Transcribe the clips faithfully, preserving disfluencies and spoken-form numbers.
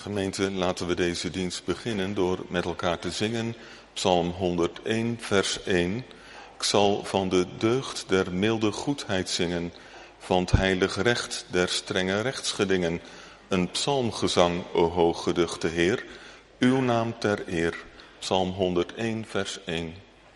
Gemeente, laten we deze dienst beginnen door met elkaar te zingen. Psalm honderdéén, vers één. Ik zal van de deugd der milde goedheid zingen, van het heilig recht der strenge rechtsgedingen. Een psalmgezang, o hooggeduchte Heer, uw naam ter eer. Psalm honderdéén, vers één.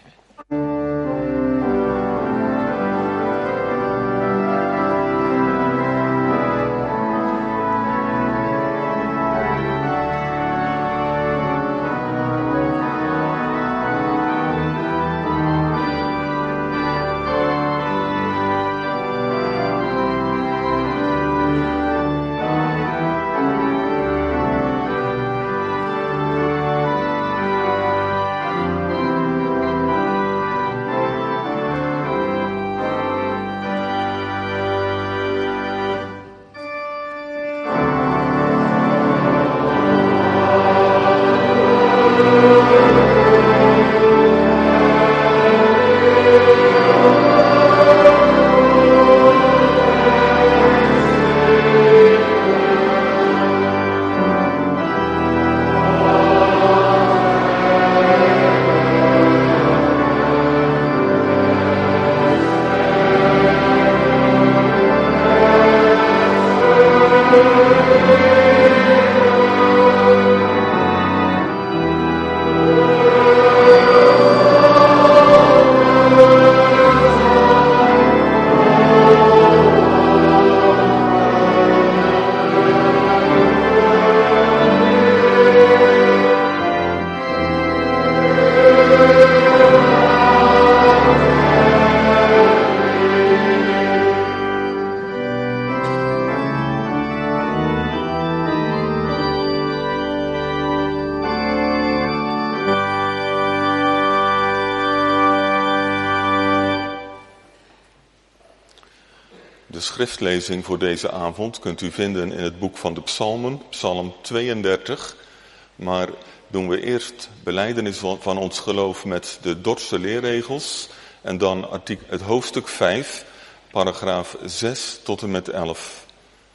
De schriftlezing voor deze avond kunt u vinden in het boek van de Psalmen, Psalm tweeëndertig. Maar doen we eerst belijdenis van ons geloof met de Dordtse leerregels en dan artikel, het hoofdstuk vijf, paragraaf zes tot en met elf.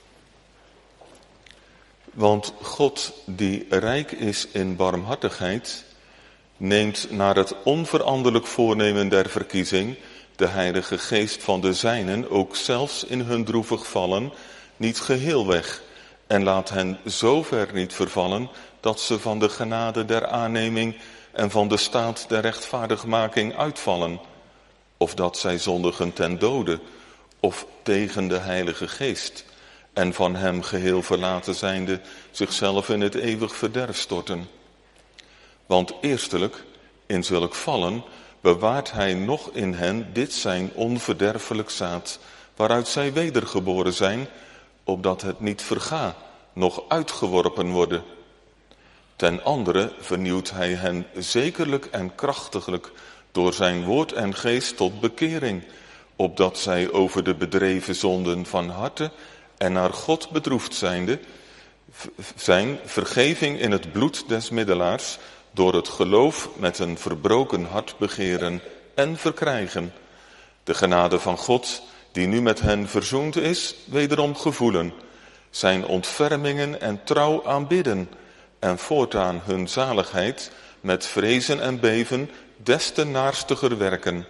Want God, die rijk is in barmhartigheid, neemt naar het onveranderlijk voornemen der verkiezing de Heilige Geest van de zijnen ook zelfs in hun droevig vallen niet geheel weg en laat hen zo ver niet vervallen dat ze van de genade der aanneming en van de staat der rechtvaardigmaking uitvallen, of dat zij zondigen ten dode of tegen de Heilige Geest en van hem geheel verlaten zijnde zichzelf in het eeuwig verderf storten. Want eerstelijk, in zulk vallen, bewaart hij nog in hen dit zijn onverderfelijk zaad, waaruit zij wedergeboren zijn, opdat het niet verga, nog uitgeworpen worden. Ten andere vernieuwt hij hen zekerlijk en krachtiglijk door zijn woord en geest tot bekering, opdat zij over de bedreven zonden van harte en naar God bedroefd zijnde, zijn vergeving in het bloed des middelaars, door het geloof met een verbroken hart begeren en verkrijgen. De genade van God, die nu met hen verzoend is, wederom gevoelen. Zijn ontfermingen en trouw aanbidden. En voortaan hun zaligheid met vrezen en beven des te naarstiger werken.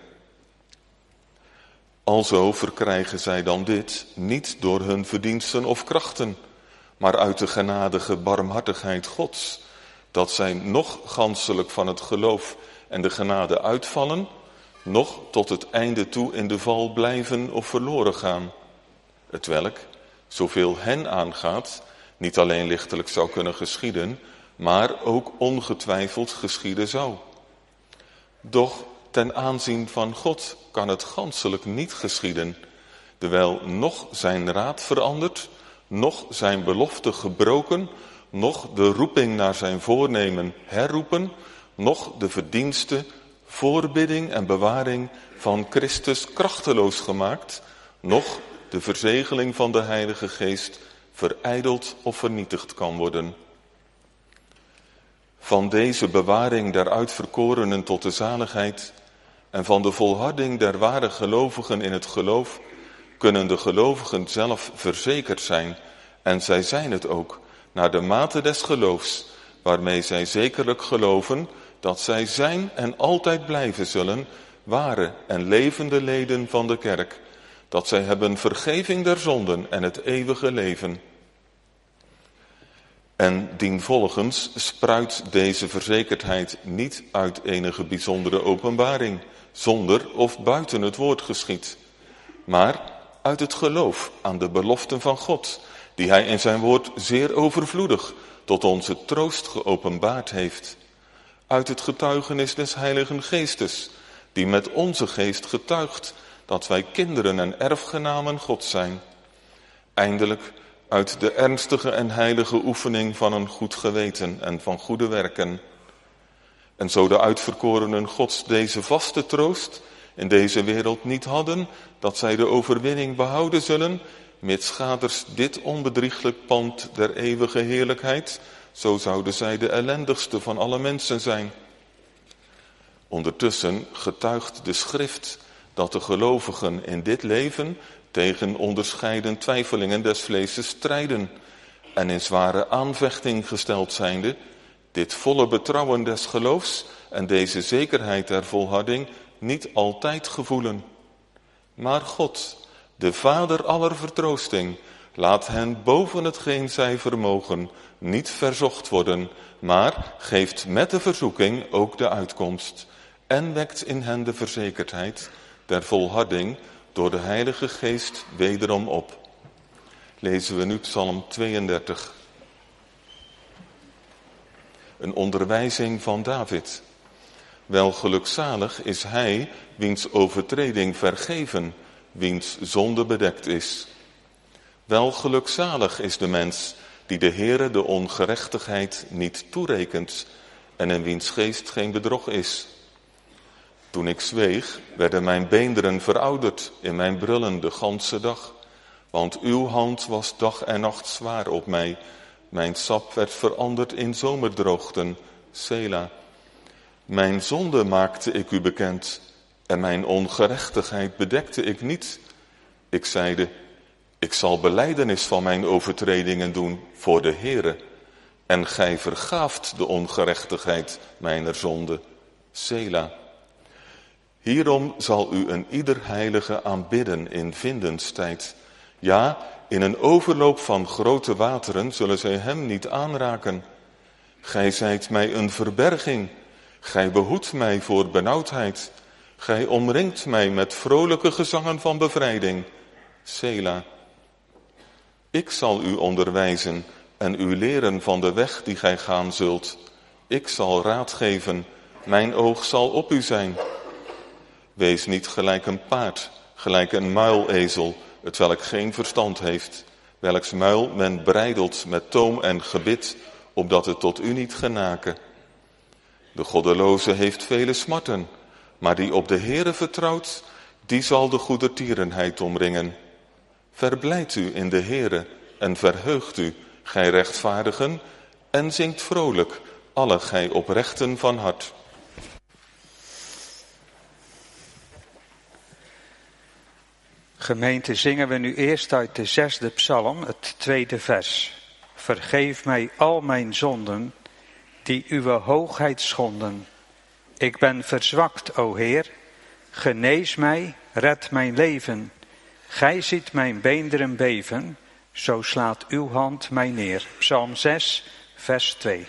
Alzo verkrijgen zij dan dit niet door hun verdiensten of krachten, maar uit de genadige barmhartigheid Gods, dat zij nog ganselijk van het geloof en de genade uitvallen, nog tot het einde toe in de val blijven of verloren gaan. Hetwelk, zoveel hen aangaat, niet alleen lichtelijk zou kunnen geschieden, maar ook ongetwijfeld geschieden zou. Doch ten aanzien van God kan het ganselijk niet geschieden, dewijl nog zijn raad verandert, nog zijn belofte gebroken, nog de roeping naar zijn voornemen herroepen, nog de verdienste, voorbidding en bewaring van Christus krachteloos gemaakt, nog de verzegeling van de Heilige Geest verijdeld of vernietigd kan worden. Van deze bewaring der uitverkorenen tot de zaligheid en van de volharding der ware gelovigen in het geloof kunnen de gelovigen zelf verzekerd zijn, en zij zijn het ook, naar de mate des geloofs, waarmee zij zekerlijk geloven dat zij zijn en altijd blijven zullen ware en levende leden van de kerk, dat zij hebben vergeving der zonden en het eeuwige leven. En dienvolgens spruit deze verzekerdheid niet uit enige bijzondere openbaring, zonder of buiten het woord geschied, maar uit het geloof aan de beloften van God, die hij in zijn woord zeer overvloedig tot onze troost geopenbaard heeft. Uit het getuigenis des Heiligen Geestes, die met onze geest getuigt dat wij kinderen en erfgenamen God zijn. Eindelijk uit de ernstige en heilige oefening van een goed geweten en van goede werken. En zo de uitverkorenen Gods deze vaste troost in deze wereld niet hadden, dat zij de overwinning behouden zullen, mitsgaders dit onbedrieglijk pand der eeuwige heerlijkheid, zo zouden zij de ellendigste van alle mensen zijn. Ondertussen getuigt de schrift dat de gelovigen in dit leven tegen onderscheiden twijfelingen des vleeses strijden en in zware aanvechting gesteld zijnde, dit volle betrouwen des geloofs en deze zekerheid der volharding niet altijd gevoelen. Maar God, de Vader aller vertroosting, laat hen boven hetgeen zij vermogen niet verzocht worden, maar geeft met de verzoeking ook de uitkomst en wekt in hen de verzekerdheid der volharding door de Heilige Geest wederom op. Lezen we nu Psalm tweeëndertig. Een onderwijzing van David. Wel gelukzalig is hij wiens overtreding vergeven, wiens zonde bedekt is. Wel gelukzalig is de mens die de Heere de ongerechtigheid niet toerekent en in wiens geest geen bedrog is. Toen ik zweeg, werden mijn beenderen verouderd in mijn brullen de ganse dag. Want uw hand was dag en nacht zwaar op mij. Mijn sap werd veranderd in zomerdroogten, Sela. Mijn zonde maakte ik u bekend en mijn ongerechtigheid bedekte ik niet. Ik zeide, ik zal belijdenis van mijn overtredingen doen voor de Heere. En gij vergaaft de ongerechtigheid mijner zonde, Sela. Hierom zal u een ieder heilige aanbidden in vindenstijd. Ja, in een overloop van grote wateren zullen zij hem niet aanraken. Gij zijt mij een verberging. Gij behoedt mij voor benauwdheid. Gij omringt mij met vrolijke gezangen van bevrijding. Sela. Ik zal u onderwijzen en u leren van de weg die gij gaan zult. Ik zal raad geven. Mijn oog zal op u zijn. Wees niet gelijk een paard, gelijk een muilezel, het welk geen verstand heeft, welks muil men breidelt met toom en gebit, opdat het tot u niet genaken. De goddeloze heeft vele smarten, maar die op de Heere vertrouwt, die zal de goedertierenheid omringen. Verblijd u in de Heere en verheugt u, gij rechtvaardigen, en zingt vrolijk, alle gij oprechten van hart. Gemeente, zingen we nu eerst uit de zesde psalm, het tweede vers. Vergeef mij al mijn zonden, die uw hoogheid schonden. Ik ben verzwakt, o Heer, genees mij, red mijn leven. Gij ziet mijn beenderen beven, zo slaat uw hand mij neer. Psalm zes, vers twee.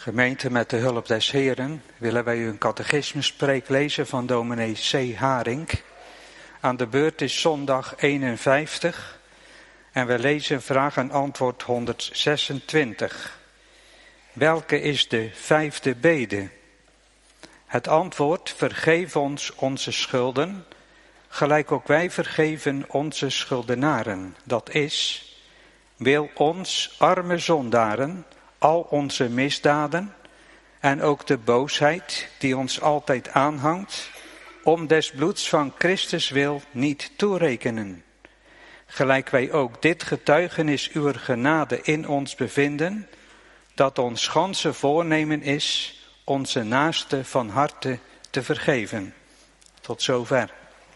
Gemeente, met de hulp des Heren willen wij u een catechismuspreek lezen van dominee C. Haring. Aan de beurt is zondag eenenvijftig en we lezen vraag en antwoord honderdzesentwintig. Welke is de vijfde bede? Het antwoord: vergeef ons onze schulden, gelijk ook wij vergeven onze schuldenaren. Dat is, wil ons arme zondaren al onze misdaden en ook de boosheid die ons altijd aanhangt, om des bloeds van Christus wil niet toerekenen. Gelijk wij ook dit getuigenis uwer genade in ons bevinden, dat ons ganse voornemen is onze naaste van harte te vergeven. Tot zover.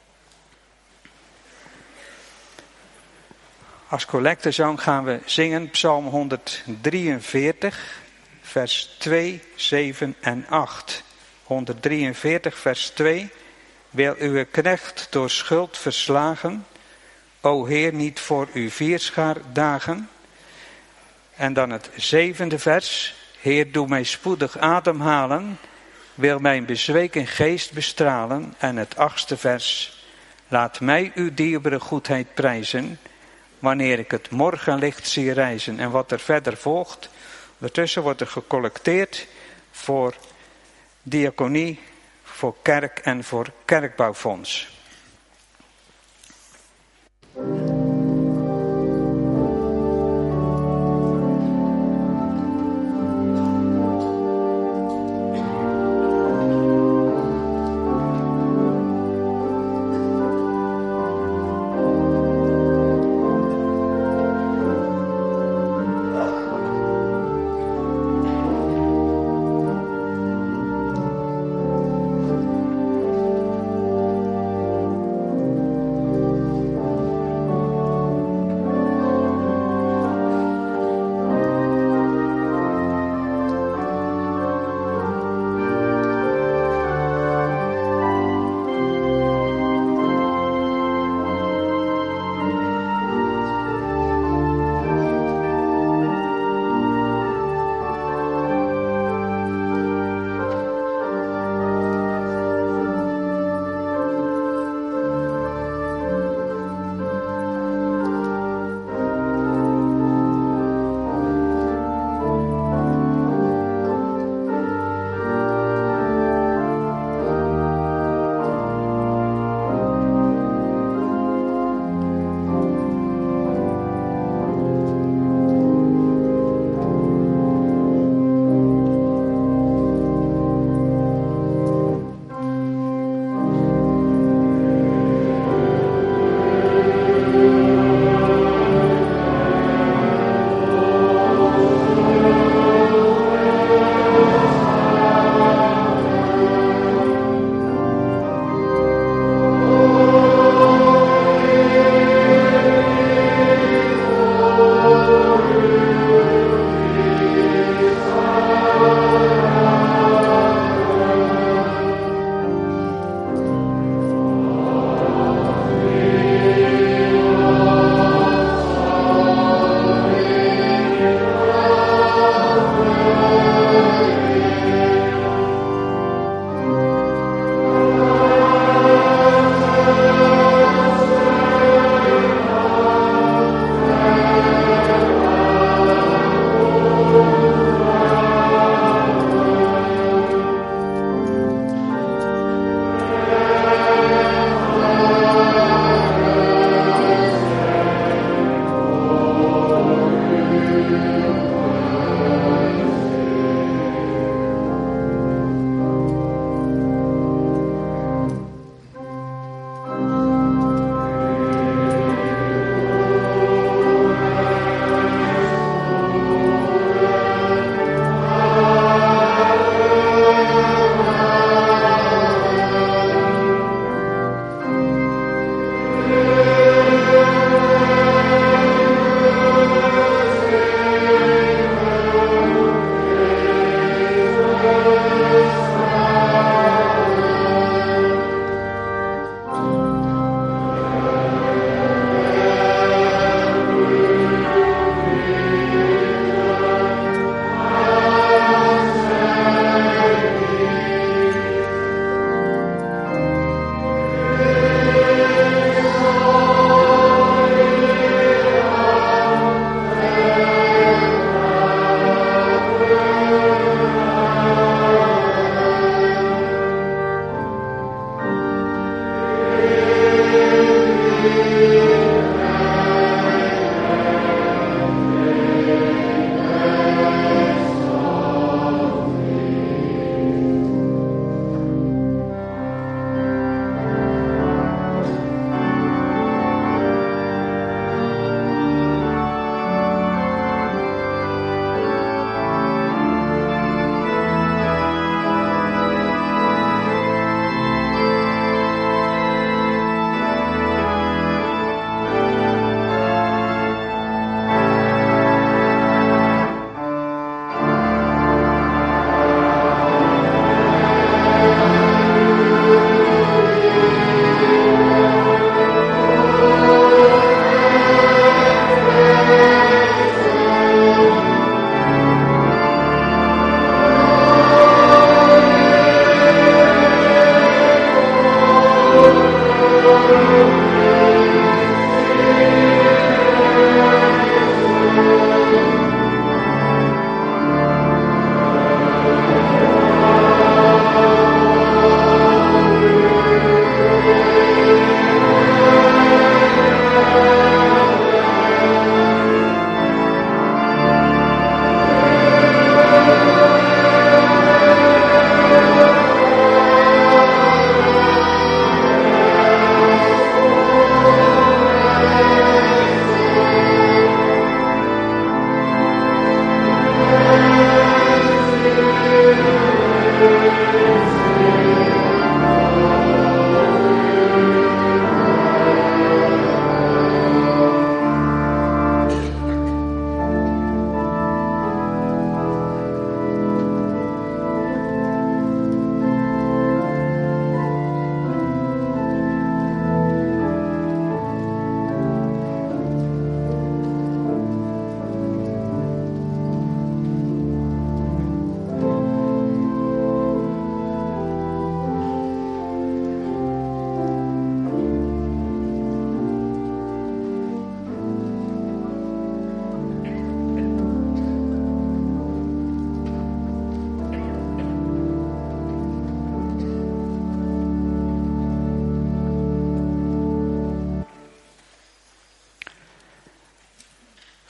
Als collectezang gaan we zingen Psalm honderddrieënveertig, vers twee, zeven en acht. honderddrieënveertig, vers twee. Wil uw knecht door schuld verslagen, o Heer, niet voor uw vierschaar dagen. En dan het zevende vers. Heer, doe mij spoedig ademhalen, wil mijn bezweken geest bestralen. En het achtste vers. Laat mij uw dierbare goedheid prijzen, wanneer ik het morgenlicht zie rijzen. En wat er verder volgt, ondertussen wordt er gecollecteerd voor diaconie, voor kerk en voor kerkbouwfonds.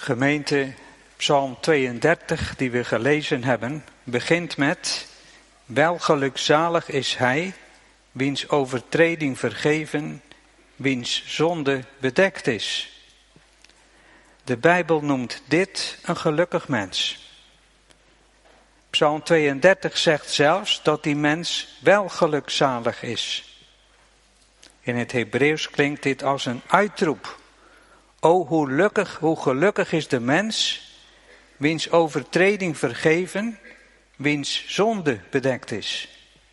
Gemeente, Psalm tweeëndertig die we gelezen hebben, begint met: welgelukzalig is hij, wiens overtreding vergeven, wiens zonde bedekt is. De Bijbel noemt dit een gelukkig mens. Psalm tweeëndertig zegt zelfs dat die mens welgelukzalig is. In het Hebreeuws klinkt dit als een uitroep. O, hoe gelukkig, hoe gelukkig is de mens, wiens overtreding vergeven, wiens zonde bedekt is.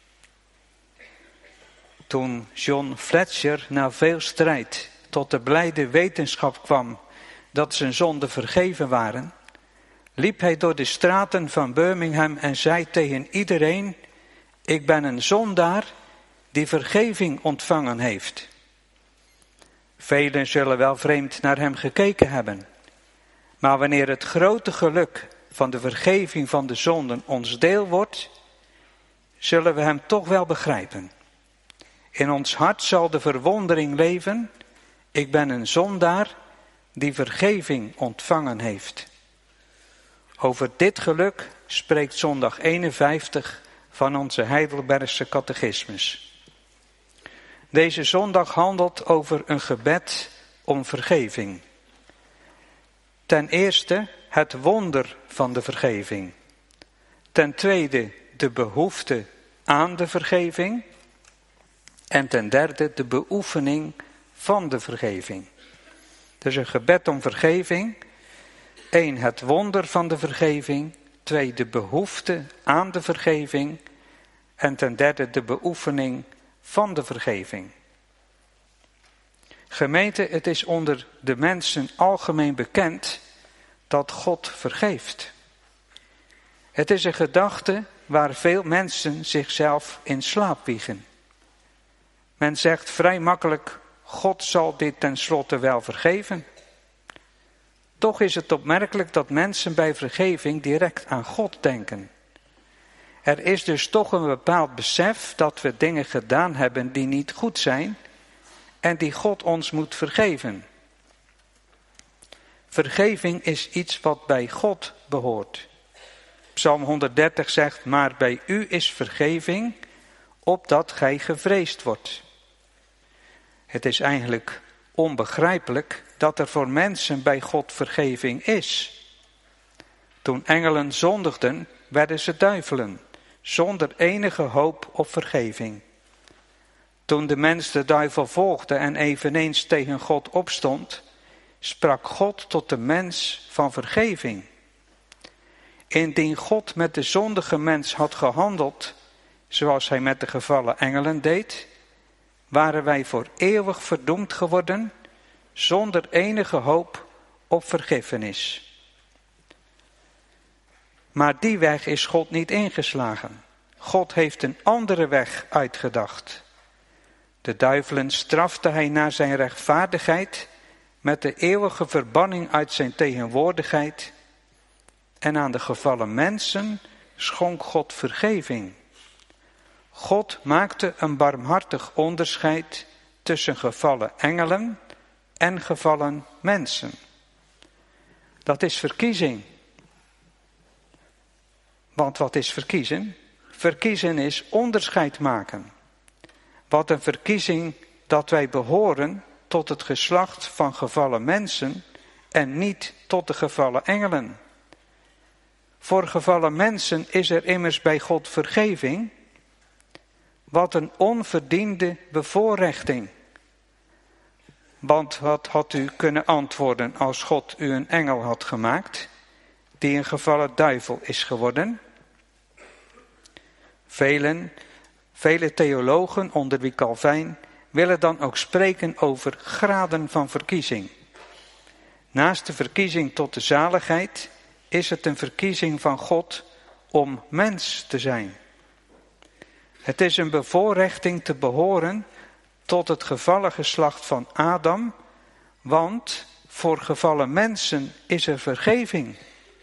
Toen John Fletcher na veel strijd tot de blijde wetenschap kwam dat zijn zonden vergeven waren, liep hij door de straten van Birmingham en zei tegen iedereen: ik ben een zondaar die vergeving ontvangen heeft. Velen zullen wel vreemd naar hem gekeken hebben. Maar wanneer het grote geluk van de vergeving van de zonden ons deel wordt, zullen we hem toch wel begrijpen. In ons hart zal de verwondering leven: ik ben een zondaar die vergeving ontvangen heeft. Over dit geluk spreekt zondag eenenvijftig van onze Heidelbergse catechismus. Deze zondag handelt over een gebed om vergeving. Ten eerste het wonder van de vergeving. Ten tweede de behoefte aan de vergeving. En ten derde de beoefening van de vergeving. Dus een gebed om vergeving. Eén, het wonder van de vergeving. Twee, de behoefte aan de vergeving. En ten derde de beoefening van de vergeving. Gemeente, het is onder de mensen algemeen bekend dat God vergeeft. Het is een gedachte waar veel mensen zichzelf in slaap wiegen. Men zegt vrij makkelijk: God zal dit tenslotte wel vergeven. Toch is het opmerkelijk dat mensen bij vergeving direct aan God denken. Er is dus toch een bepaald besef dat we dingen gedaan hebben die niet goed zijn en die God ons moet vergeven. Vergeving is iets wat bij God behoort. Psalm honderddertig zegt: maar bij u is vergeving, opdat gij gevreesd wordt. Het is eigenlijk onbegrijpelijk dat er voor mensen bij God vergeving is. Toen engelen zondigden, werden ze duivelen, zonder enige hoop op vergeving. Toen de mens de duivel volgde en eveneens tegen God opstond, sprak God tot de mens van vergeving. Indien God met de zondige mens had gehandeld, zoals hij met de gevallen engelen deed, waren wij voor eeuwig verdoemd geworden, zonder enige hoop op vergiffenis. Maar die weg is God niet ingeslagen. God heeft een andere weg uitgedacht. De duivelen strafte hij naar zijn rechtvaardigheid met de eeuwige verbanning uit zijn tegenwoordigheid. En aan de gevallen mensen schonk God vergeving. God maakte een barmhartig onderscheid tussen gevallen engelen en gevallen mensen. Dat is verkiezing. Want wat is verkiezen? Verkiezen is onderscheid maken. Wat een verkiezing dat wij behoren tot het geslacht van gevallen mensen en niet tot de gevallen engelen. Voor gevallen mensen is er immers bij God vergeving. Wat een onverdiende bevoorrechting. Want wat had u kunnen antwoorden als God u een engel had gemaakt, die een gevallen duivel is geworden? Velen, vele theologen, onder wie Calvijn, willen dan ook spreken over graden van verkiezing. Naast de verkiezing tot de zaligheid is het een verkiezing van God om mens te zijn. Het is een bevoorrechting te behoren tot het gevallen geslacht van Adam, want voor gevallen mensen is er vergeving.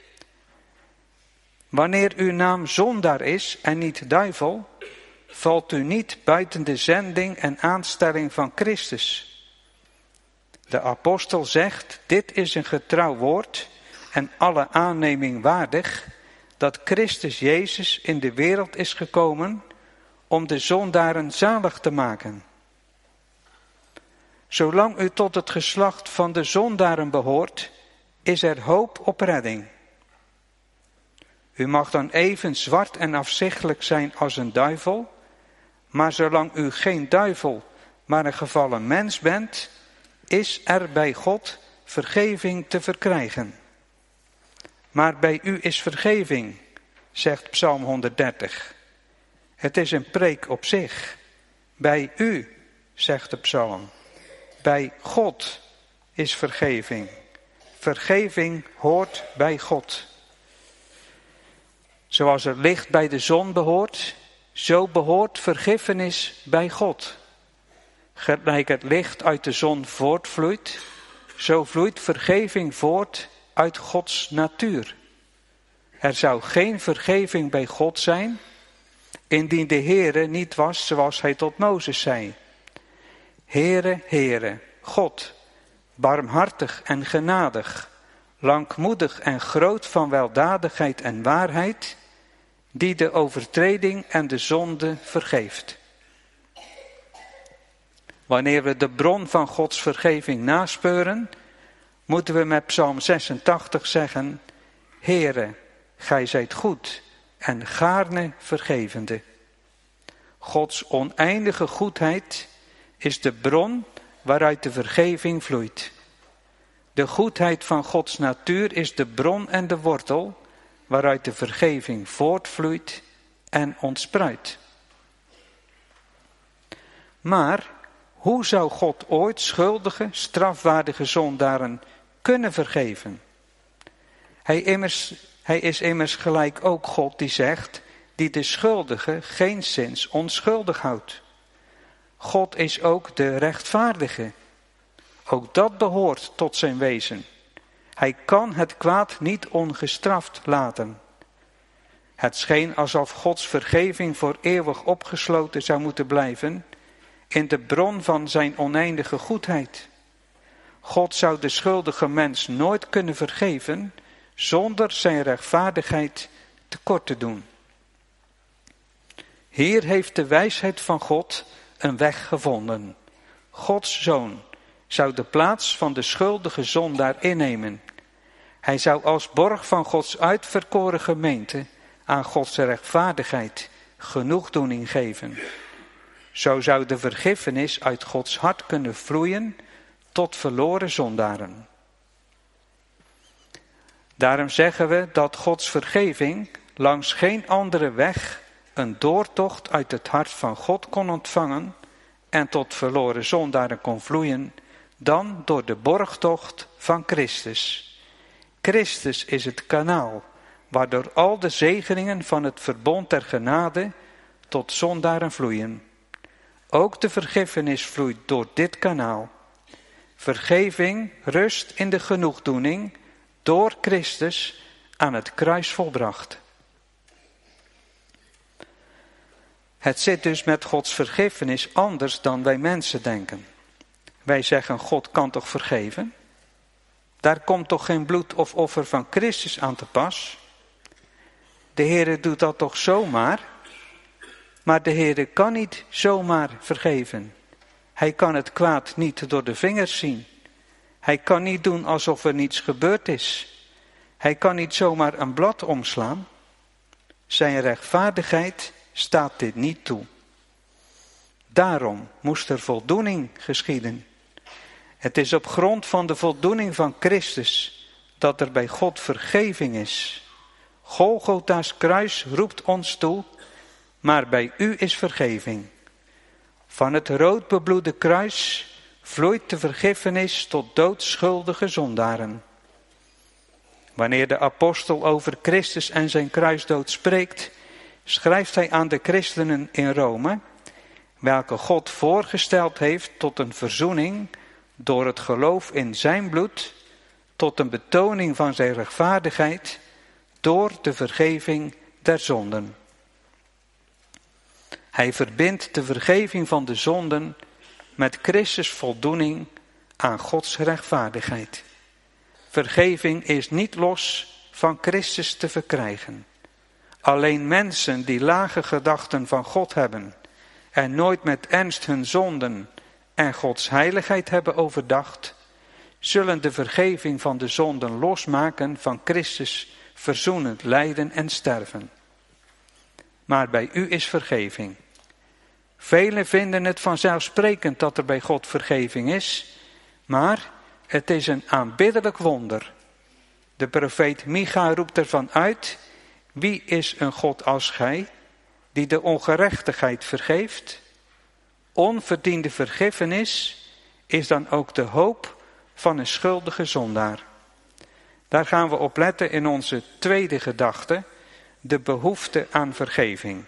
Wanneer uw naam zondaar is en niet duivel, valt u niet buiten de zending en aanstelling van Christus. De apostel zegt: dit is een getrouw woord en alle aanneming waardig dat Christus Jezus in de wereld is gekomen om de zondaren zalig te maken. Zolang u tot het geslacht van de zondaren behoort, is er hoop op redding. U mag dan even zwart en afzichtelijk zijn als een duivel, maar zolang u geen duivel, maar een gevallen mens bent, is er bij God vergeving te verkrijgen. Maar bij u is vergeving, zegt Psalm honderddertig. Het is een preek op zich. Bij u, zegt de psalm. Bij God is vergeving. Vergeving hoort bij God. Zoals er licht bij de zon behoort, zo behoort vergiffenis bij God. Gelijk het licht uit de zon voortvloeit, zo vloeit vergeving voort uit Gods natuur. Er zou geen vergeving bij God zijn, indien de Heere niet was zoals hij tot Mozes zei. Heere, Heere, God, barmhartig en genadig, langmoedig en groot van weldadigheid en waarheid, die de overtreding en de zonde vergeeft. Wanneer we de bron van Gods vergeving naspeuren, moeten we met Psalm zesentachtig zeggen: Heere, gij zijt goed en gaarne vergevende. Gods oneindige goedheid is de bron waaruit de vergeving vloeit. De goedheid van Gods natuur is de bron en de wortel waaruit de vergeving voortvloeit en ontspruit. Maar hoe zou God ooit schuldige, strafwaardige zondaren kunnen vergeven? Hij, immers, hij is immers gelijk ook God die zegt, die de schuldige geenszins onschuldig houdt. God is ook de rechtvaardige. Ook dat behoort tot zijn wezen. Hij kan het kwaad niet ongestraft laten. Het scheen alsof Gods vergeving voor eeuwig opgesloten zou moeten blijven in de bron van zijn oneindige goedheid. God zou de schuldige mens nooit kunnen vergeven zonder zijn rechtvaardigheid tekort te doen. Hier heeft de wijsheid van God een weg gevonden. Gods Zoon zou de plaats van de schuldige zondaar innemen. Hij zou als borg van Gods uitverkoren gemeente aan Gods rechtvaardigheid genoegdoening geven. Zo zou de vergiffenis uit Gods hart kunnen vloeien tot verloren zondaren. Daarom zeggen we dat Gods vergeving langs geen andere weg een doortocht uit het hart van God kon ontvangen en tot verloren zondaren kon vloeien dan door de borgtocht van Christus. Christus is het kanaal waardoor al de zegeningen van het verbond der genade tot zondaren vloeien. Ook de vergiffenis vloeit door dit kanaal. Vergeving rust in de genoegdoening door Christus aan het kruis volbracht. Het zit dus met Gods vergiffenis anders dan wij mensen denken. Wij zeggen, God kan toch vergeven? Daar komt toch geen bloed of offer van Christus aan te pas? De Heere doet dat toch zomaar? Maar de Heere kan niet zomaar vergeven. Hij kan het kwaad niet door de vingers zien. Hij kan niet doen alsof er niets gebeurd is. Hij kan niet zomaar een blad omslaan. Zijn rechtvaardigheid staat dit niet toe. Daarom moest er voldoening geschieden. Het is op grond van de voldoening van Christus dat er bij God vergeving is. Golgotha's kruis roept ons toe, maar bij u is vergeving. Van het rood bebloede kruis vloeit de vergiffenis tot doodschuldige zondaren. Wanneer de apostel over Christus en zijn kruisdood spreekt, schrijft hij aan de christenen in Rome, welke God voorgesteld heeft tot een verzoening door het geloof in zijn bloed, tot een betoning van zijn rechtvaardigheid, door de vergeving der zonden. Hij verbindt de vergeving van de zonden met Christus voldoening aan Gods rechtvaardigheid. vergeving is niet los van Christus te verkrijgen. Alleen mensen die lage gedachten van God hebben en nooit met ernst hun zonden en Gods heiligheid hebben overdacht, zullen de vergeving van de zonden losmaken van Christus verzoenend lijden en sterven. Maar bij u is vergeving. Velen vinden het vanzelfsprekend dat er bij God vergeving is, maar het is een aanbiddelijk wonder. De profeet Micha roept ervan uit: wie is een God als gij, die de ongerechtigheid vergeeft? Onverdiende vergiffenis is dan ook de hoop van een schuldige zondaar. Daar gaan we op letten in onze tweede gedachte, de behoefte aan vergeving.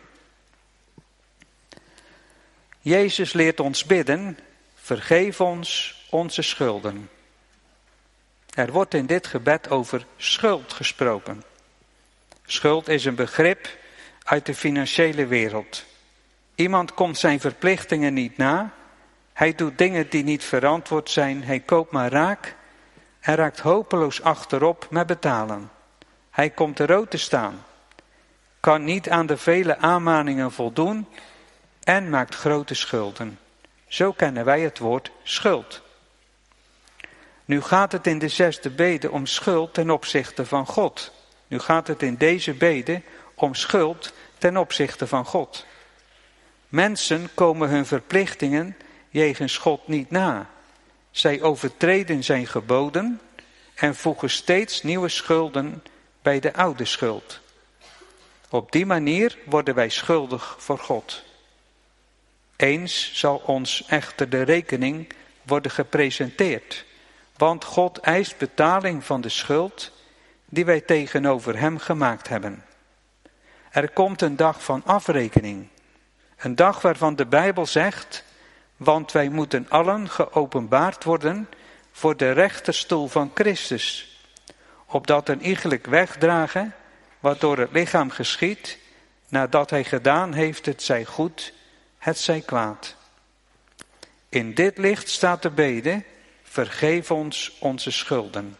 Jezus leert ons bidden: vergeef ons onze schulden. Er wordt in dit gebed over schuld gesproken. Schuld is een begrip uit de financiële wereld. Iemand komt zijn verplichtingen niet na. Hij doet dingen die niet verantwoord zijn. Hij koopt maar raak en raakt hopeloos achterop met betalen. Hij komt te rood te staan, kan niet aan de vele aanmaningen voldoen en maakt grote schulden. Zo kennen wij het woord schuld. Nu gaat het in de zesde bede om schuld ten opzichte van God. Nu gaat het in deze bede om schuld ten opzichte van God. Mensen komen hun verplichtingen jegens God niet na. Zij overtreden zijn geboden en voegen steeds nieuwe schulden bij de oude schuld. Op die manier worden wij schuldig voor God. Eens zal ons echter de rekening worden gepresenteerd, want God eist betaling van de schuld die wij tegenover hem gemaakt hebben. Er komt een dag van afrekening, een dag waarvan de Bijbel zegt: want wij moeten allen geopenbaard worden voor de rechterstoel van Christus, opdat een iegelijk wegdragen wat door het lichaam geschiedt, nadat hij gedaan heeft, het zij goed, het zij kwaad. In dit licht staat de bede: vergeef ons onze schulden.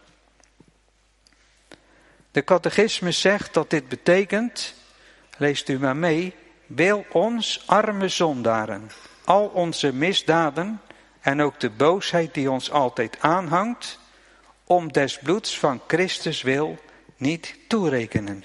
De catechismus zegt dat dit betekent, leest u maar mee: wil ons arme zondaren al onze misdaden en ook de boosheid die ons altijd aanhangt, om des bloeds van Christus wil niet toerekenen.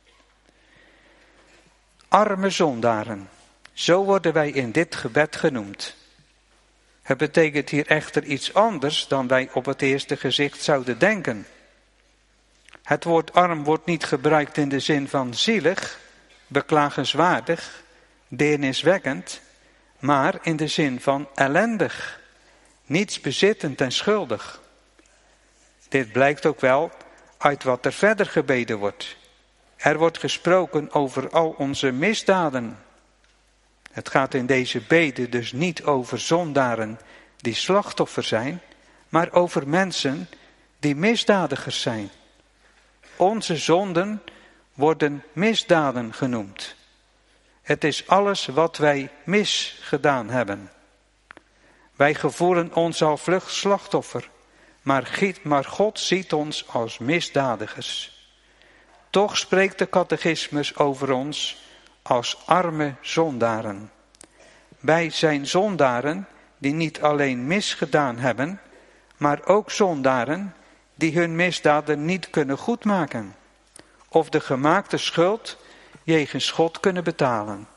Arme zondaren, zo worden wij in dit gebed genoemd. Het betekent hier echter iets anders dan wij op het eerste gezicht zouden denken. Het woord arm wordt niet gebruikt in de zin van zielig, beklagenswaardig, deerniswekkend, maar in de zin van ellendig, niets bezittend en schuldig. Dit blijkt ook wel uit wat er verder gebeden wordt. Er wordt gesproken over al onze misdaden. Het gaat in deze bede dus niet over zondaren die slachtoffer zijn, maar over mensen die misdadigers zijn. Onze zonden worden misdaden genoemd. Het is alles wat wij misgedaan hebben. Wij gevoelen ons al vlug slachtoffer, maar God ziet ons als misdadigers. Toch spreekt de catechismus over ons als arme zondaren. Wij zijn zondaren die niet alleen misgedaan hebben, maar ook zondaren die hun misdaden niet kunnen goedmaken, of de gemaakte schuld jegens God kunnen betalen.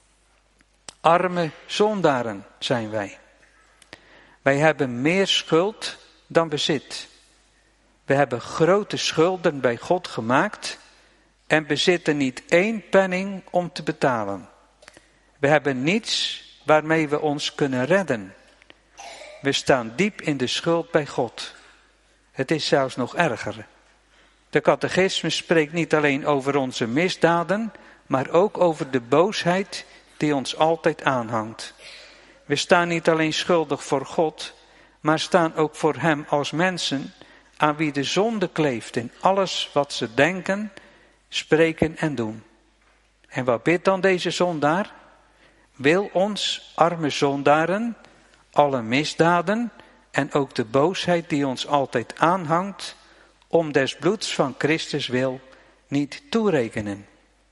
Arme zondaren zijn wij. Wij hebben meer schuld dan bezit. We hebben grote schulden bij God gemaakt en bezitten niet één penning om te betalen. We hebben niets waarmee we ons kunnen redden. We staan diep in de schuld bij God. Het is zelfs nog erger. De catechismus spreekt niet alleen over onze misdaden, maar ook over de boosheid die ons altijd aanhangt. We staan niet alleen schuldig voor God, maar staan ook voor hem als mensen aan wie de zonde kleeft in alles wat ze denken, spreken en doen. En wat bidt dan deze zondaar? Wil ons, arme zondaren, alle misdaden en ook de boosheid die ons altijd aanhangt, om des bloeds van Christus wil niet toerekenen.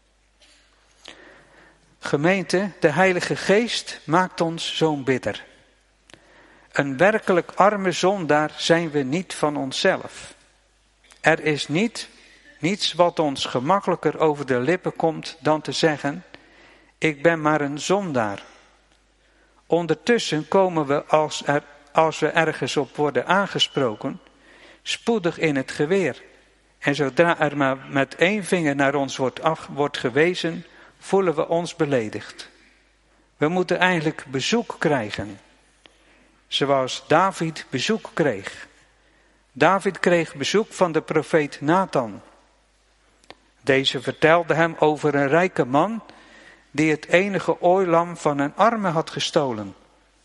Gemeente, de Heilige Geest maakt ons zo'n bidder. Een werkelijk arme zondaar zijn we niet van onszelf. Er is niet, niets wat ons gemakkelijker over de lippen komt dan te zeggen, ik ben maar een zondaar. Ondertussen komen we, als, er, als we ergens op worden aangesproken, spoedig in het geweer. En zodra er maar met één vinger naar ons wordt, af, wordt gewezen, voelen we ons beledigd. We moeten eigenlijk bezoek krijgen. Zoals David bezoek kreeg. David kreeg bezoek van de profeet Nathan. Deze vertelde hem over een rijke man die het enige ooilam van een arme had gestolen.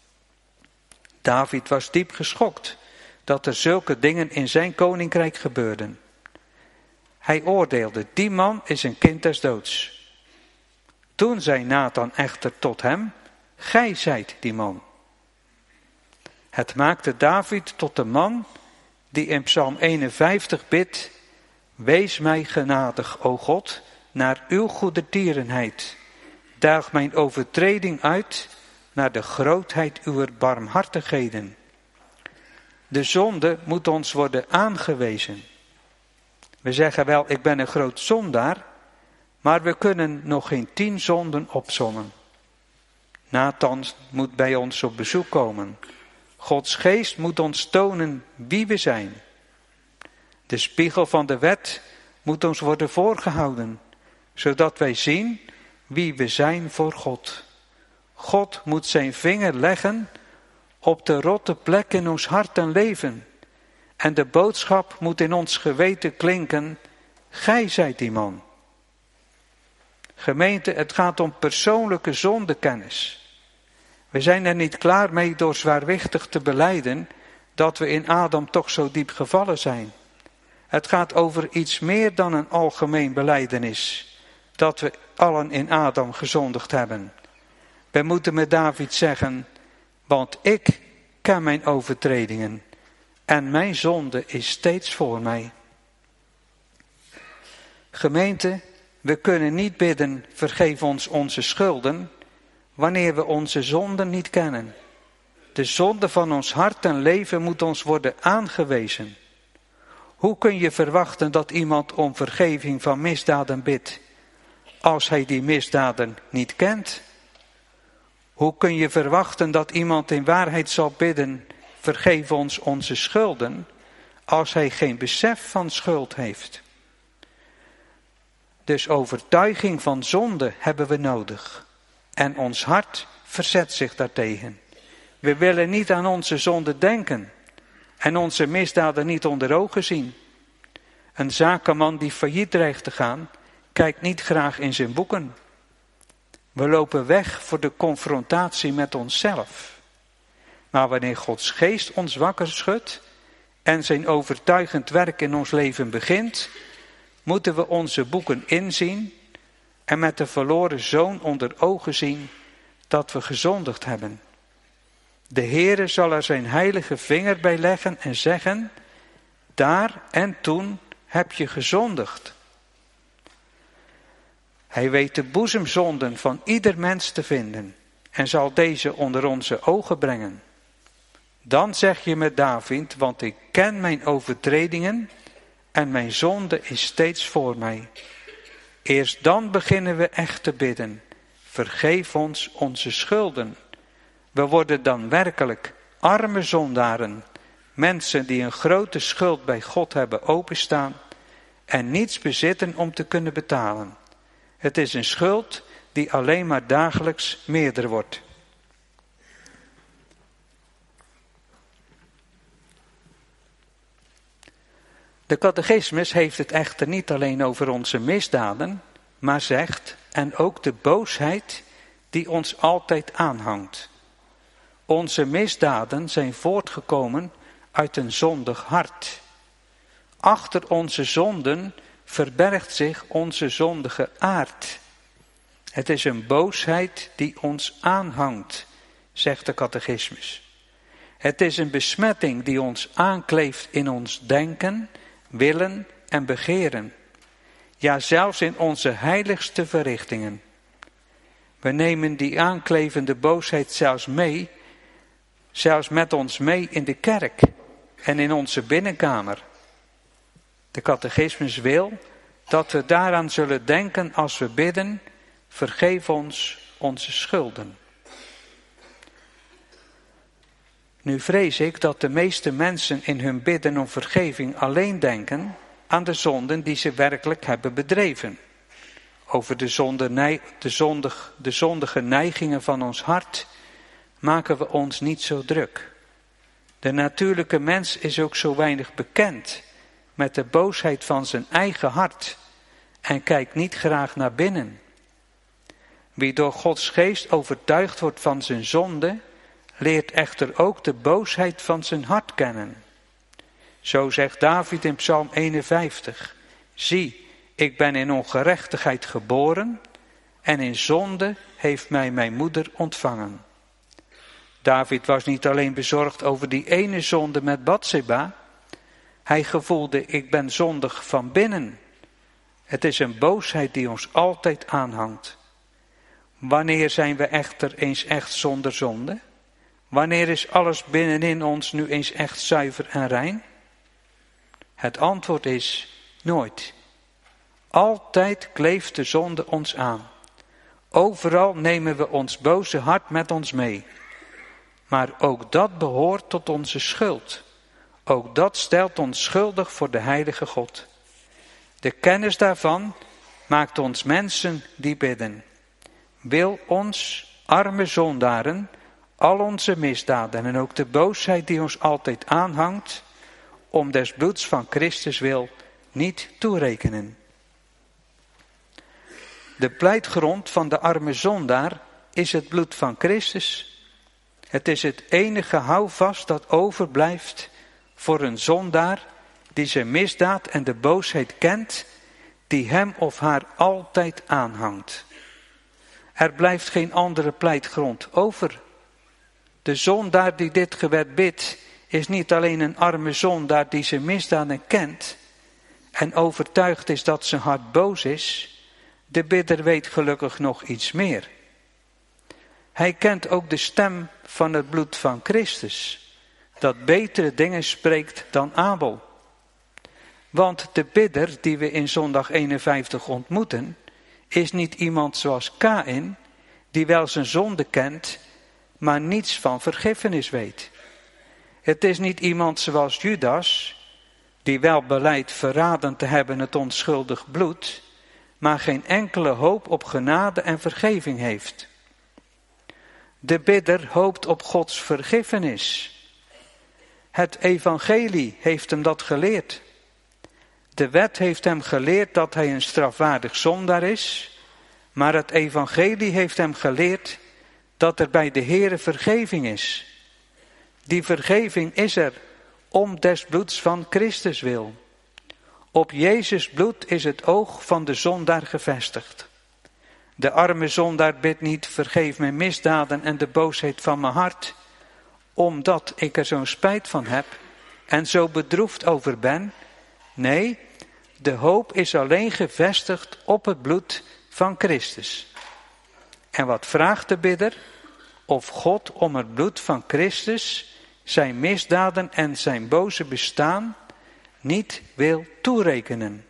David was diep geschokt dat er zulke dingen in zijn koninkrijk gebeurden. Hij oordeelde, die man is een kind des doods. Toen zei Nathan echter tot hem, gij zijt die man. Het maakte David tot de man die in Psalm eenenvijftig bidt, wees mij genadig, o God, naar uw goedertierenheid. Daag mijn overtreding uit naar de grootheid uw barmhartigheden. De zonde moet ons worden aangewezen. We zeggen wel, ik ben een groot zondaar, maar we kunnen nog geen tien zonden opsommen. Nathan moet bij ons op bezoek komen. Gods geest moet ons tonen wie we zijn. De spiegel van de wet moet ons worden voorgehouden, zodat wij zien wie we zijn voor God. God moet zijn vinger leggen op de rotte plek in ons hart en leven. En de boodschap moet in ons geweten klinken, gij zijt die man. Gemeente, het gaat om persoonlijke zondekennis. We zijn er niet klaar mee door zwaarwichtig te belijden dat we in Adam toch zo diep gevallen zijn. Het gaat over iets meer dan een algemeen belijdenis, dat we allen in Adam gezondigd hebben. We moeten met David zeggen, want ik ken mijn overtredingen en mijn zonde is steeds voor mij. Gemeente, we kunnen niet bidden, vergeef ons onze schulden, wanneer we onze zonden niet kennen. De zonde van ons hart en leven moet ons worden aangewezen. Hoe kun je verwachten dat iemand om vergeving van misdaden bidt, als hij die misdaden niet kent? Hoe kun je verwachten dat iemand in waarheid zal bidden, vergeef ons onze schulden, als hij geen besef van schuld heeft? Dus overtuiging van zonde hebben we nodig. En ons hart verzet zich daartegen. We willen niet aan onze zonde denken en onze misdaden niet onder ogen zien. Een zakenman die failliet dreigt te gaan, kijkt niet graag in zijn boeken. We lopen weg voor de confrontatie met onszelf. Maar wanneer Gods geest ons wakker schudt en zijn overtuigend werk in ons leven begint, moeten we onze boeken inzien en met de verloren zoon onder ogen zien dat we gezondigd hebben. De Heere zal er zijn heilige vinger bij leggen en zeggen, daar en toen heb je gezondigd. Hij weet de boezemzonden van ieder mens te vinden en zal deze onder onze ogen brengen. Dan zeg je met David, want ik ken mijn overtredingen en mijn zonde is steeds voor mij. Eerst dan beginnen we echt te bidden. Vergeef ons onze schulden. We worden dan werkelijk arme zondaren. Mensen die een grote schuld bij God hebben openstaan en niets bezitten om te kunnen betalen. Het is een schuld die alleen maar dagelijks meerder wordt. De catechismus heeft het echter niet alleen over onze misdaden, maar zegt, en ook de boosheid die ons altijd aanhangt. Onze misdaden zijn voortgekomen uit een zondig hart. Achter onze zonden verbergt zich onze zondige aard. Het is een boosheid die ons aanhangt, zegt de catechismus. Het is een besmetting die ons aankleeft in ons denken, willen en begeren. Ja, zelfs in onze heiligste verrichtingen. We nemen die aanklevende boosheid zelfs mee, zelfs met ons mee in de kerk en in onze binnenkamer. De catechismus wil dat we daaraan zullen denken als we bidden, vergeef ons onze schulden. Nu vrees ik dat de meeste mensen in hun bidden om vergeving alleen denken aan de zonden die ze werkelijk hebben bedreven. Over de, zonde, de, zondig, de zondige neigingen van ons hart maken we ons niet zo druk. De natuurlijke mens is ook zo weinig bekend met de boosheid van zijn eigen hart en kijkt niet graag naar binnen. Wie door Gods geest overtuigd wordt van zijn zonde, leert echter ook de boosheid van zijn hart kennen. Zo zegt David in Psalm eenenvijftig, zie, ik ben in ongerechtigheid geboren en in zonde heeft mij mijn moeder ontvangen. David was niet alleen bezorgd over die ene zonde met Batseba, hij gevoelde, ik ben zondig van binnen. Het is een boosheid die ons altijd aanhangt. Wanneer zijn we echter eens echt zonder zonde? Wanneer is alles binnenin ons nu eens echt zuiver en rein? Het antwoord is nooit. Altijd kleeft de zonde ons aan. Overal nemen we ons boze hart met ons mee. Maar ook dat behoort tot onze schuld. Ook dat stelt ons schuldig voor de heilige God. De kennis daarvan maakt ons mensen die bidden. Wil ons, arme zondaren, al onze misdaden en ook de boosheid die ons altijd aanhangt, om des bloeds van Christus wil, niet toerekenen. De pleitgrond van de arme zondaar is het bloed van Christus. Het is het enige houvast dat overblijft voor een zondaar die zijn misdaad en de boosheid kent, die hem of haar altijd aanhangt. Er blijft geen andere pleitgrond over. De zondaar die dit gebed bidt, is niet alleen een arme zondaar die zijn misdaden kent en overtuigd is dat zijn hart boos is. De bidder weet gelukkig nog iets meer. Hij kent ook de stem van het bloed van Christus, dat betere dingen spreekt dan Abel. Want de bidder die we in zondag eenenvijftig ontmoeten, is niet iemand zoals Kaïn, die wel zijn zonde kent, maar niets van vergiffenis weet. Het is niet iemand zoals Judas, die wel belijdt verraden te hebben het onschuldig bloed, maar geen enkele hoop op genade en vergeving heeft. De bidder hoopt op Gods vergiffenis. Het evangelie heeft hem dat geleerd. De wet heeft hem geleerd dat hij een strafwaardig zondaar is, maar het evangelie heeft hem geleerd dat er bij de Heere vergeving is. Die vergeving is er om des bloeds van Christus wil. Op Jezus bloed is het oog van de zondaar gevestigd. De arme zondaar bidt niet, vergeef mijn misdaden en de boosheid van mijn hart, omdat ik er zo'n spijt van heb en zo bedroefd over ben. Nee, de hoop is alleen gevestigd op het bloed van Christus. En wat vraagt de bidder? Of God om het bloed van Christus zijn misdaden en zijn boze bestaan niet wil toerekenen.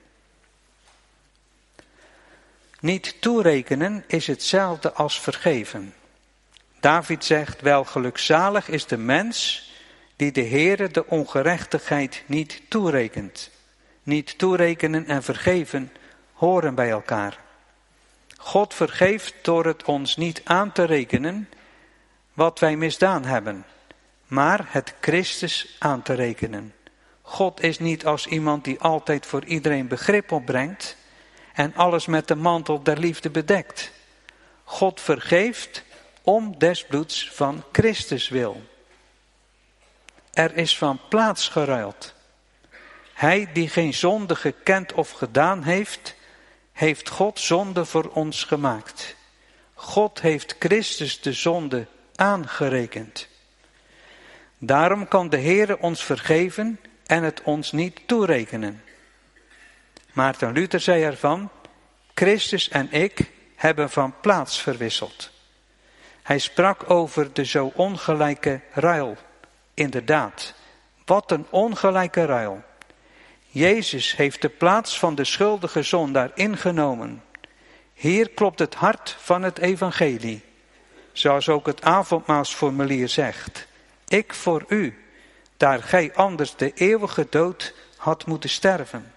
Niet toerekenen is hetzelfde als vergeven. David zegt, wel gelukzalig is de mens die de Heere de ongerechtigheid niet toerekent. Niet toerekenen en vergeven horen bij elkaar. God vergeeft door het ons niet aan te rekenen wat wij misdaan hebben, maar het Christus aan te rekenen. God is niet als iemand die altijd voor iedereen begrip opbrengt en alles met de mantel der liefde bedekt. God vergeeft om des bloeds van Christus wil. Er is van plaats geruild. Hij die geen zonde gekend of gedaan heeft, heeft God zonde voor ons gemaakt. God heeft Christus de zonde aangerekend. Daarom kan de Heere ons vergeven en het ons niet toerekenen. Maarten Luther zei ervan: Christus en ik hebben van plaats verwisseld. Hij sprak over de zo ongelijke ruil. Inderdaad, wat een ongelijke ruil. Jezus heeft de plaats van de schuldige zondaar ingenomen. Hier klopt het hart van het evangelie. Zoals ook het avondmaalsformulier zegt: ik voor u, daar gij anders de eeuwige dood had moeten sterven.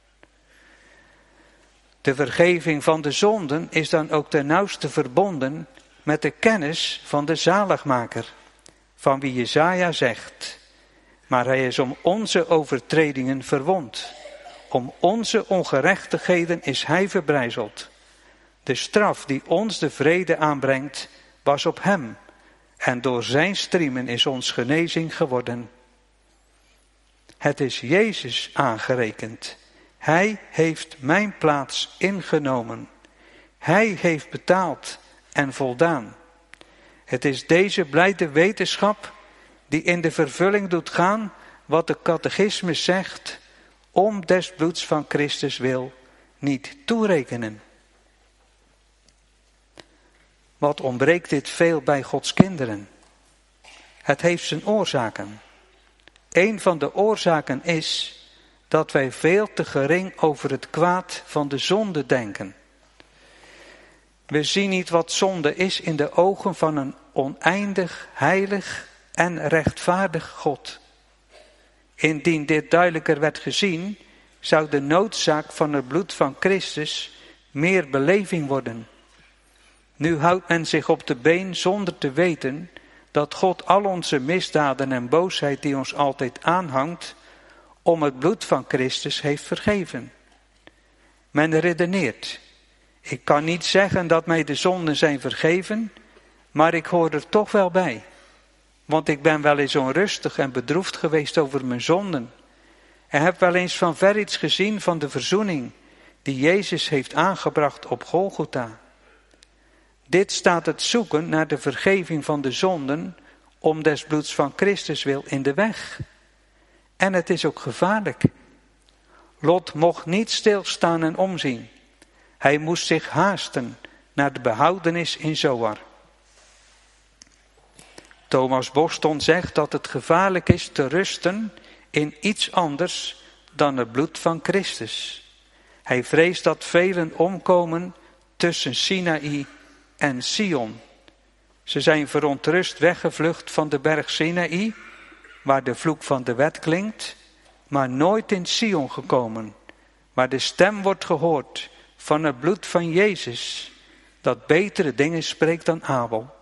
De vergeving van de zonden is dan ook ten nauwste verbonden met de kennis van de zaligmaker, van wie Jesaja zegt: maar hij is om onze overtredingen verwond, om onze ongerechtigheden is hij verbrijzeld. De straf die ons de vrede aanbrengt, was op hem, en door zijn striemen is ons genezing geworden. Het is Jezus aangerekend. Hij heeft mijn plaats ingenomen. Hij heeft betaald en voldaan. Het is deze blijde wetenschap die in de vervulling doet gaan wat de catechismus zegt: om des bloeds van Christus wil niet toerekenen. Wat ontbreekt dit veel bij Gods kinderen? Het heeft zijn oorzaken. Een van de oorzaken is dat wij veel te gering over het kwaad van de zonde denken. We zien niet wat zonde is in de ogen van een oneindig, heilig en rechtvaardig God. Indien dit duidelijker werd gezien, zou de noodzaak van het bloed van Christus meer beleving worden. Nu houdt men zich op de been zonder te weten dat God al onze misdaden en boosheid die ons altijd aanhangt, om het bloed van Christus heeft vergeven. Men redeneert: ik kan niet zeggen dat mij de zonden zijn vergeven, maar ik hoor er toch wel bij. Want ik ben wel eens onrustig en bedroefd geweest over mijn zonden. En heb wel eens van ver iets gezien van de verzoening die Jezus heeft aangebracht op Golgotha. Dit staat het zoeken naar de vergeving van de zonden om des bloeds van Christus wil in de weg. En het is ook gevaarlijk. Lot mocht niet stilstaan en omzien. Hij moest zich haasten naar de behoudenis in Zoar. Thomas Boston zegt dat het gevaarlijk is te rusten in iets anders dan het bloed van Christus. Hij vreest dat velen omkomen tussen Sinaï en Sion. Ze zijn verontrust weggevlucht van de berg Sinaï, waar de vloek van de wet klinkt, maar nooit in Sion gekomen, waar de stem wordt gehoord van het bloed van Jezus, dat betere dingen spreekt dan Abel.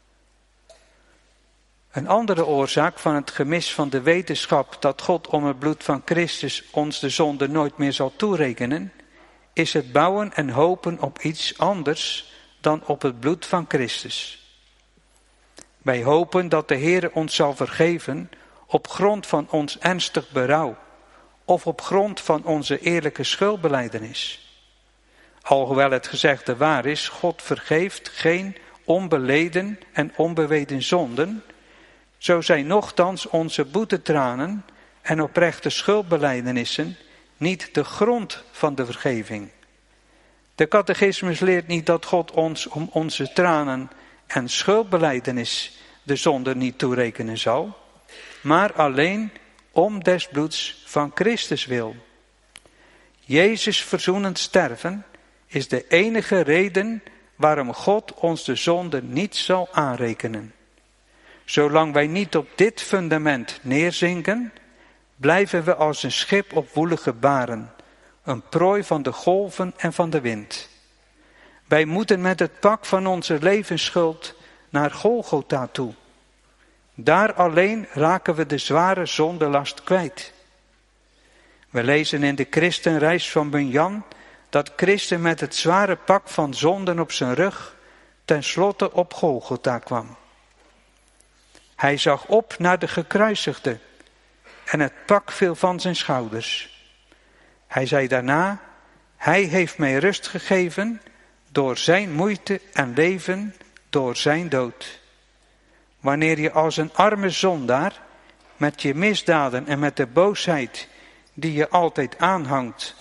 Een andere oorzaak van het gemis van de wetenschap dat God om het bloed van Christus ons de zonde nooit meer zal toerekenen, is het bouwen en hopen op iets anders dan op het bloed van Christus. Wij hopen dat de Heer ons zal vergeven op grond van ons ernstig berouw of op grond van onze eerlijke schuldbelijdenis. Alhoewel het gezegde waar is, God vergeeft geen onbeleden en onbeweten zonden, zo zijn nochtans onze boetetranen en oprechte schuldbelijdenissen niet de grond van de vergeving. De catechismus leert niet dat God ons om onze tranen en schuldbelijdenis de zonde niet toerekenen zal, maar alleen om des bloeds van Christus wil. Jezus verzoenend sterven is de enige reden waarom God ons de zonde niet zal aanrekenen. Zolang wij niet op dit fundament neerzinken, blijven we als een schip op woelige baren, een prooi van de golven en van de wind. Wij moeten met het pak van onze levensschuld naar Golgotha toe. Daar alleen raken we de zware zondelast kwijt. We lezen in de Christenreis van Bunyan dat Christus met het zware pak van zonden op zijn rug tenslotte op Golgotha kwam. Hij zag op naar de gekruisigde en het pak viel van zijn schouders. Hij zei daarna: hij heeft mij rust gegeven door zijn moeite en leven door zijn dood. Wanneer je als een arme zondaar met je misdaden en met de boosheid die je altijd aanhangt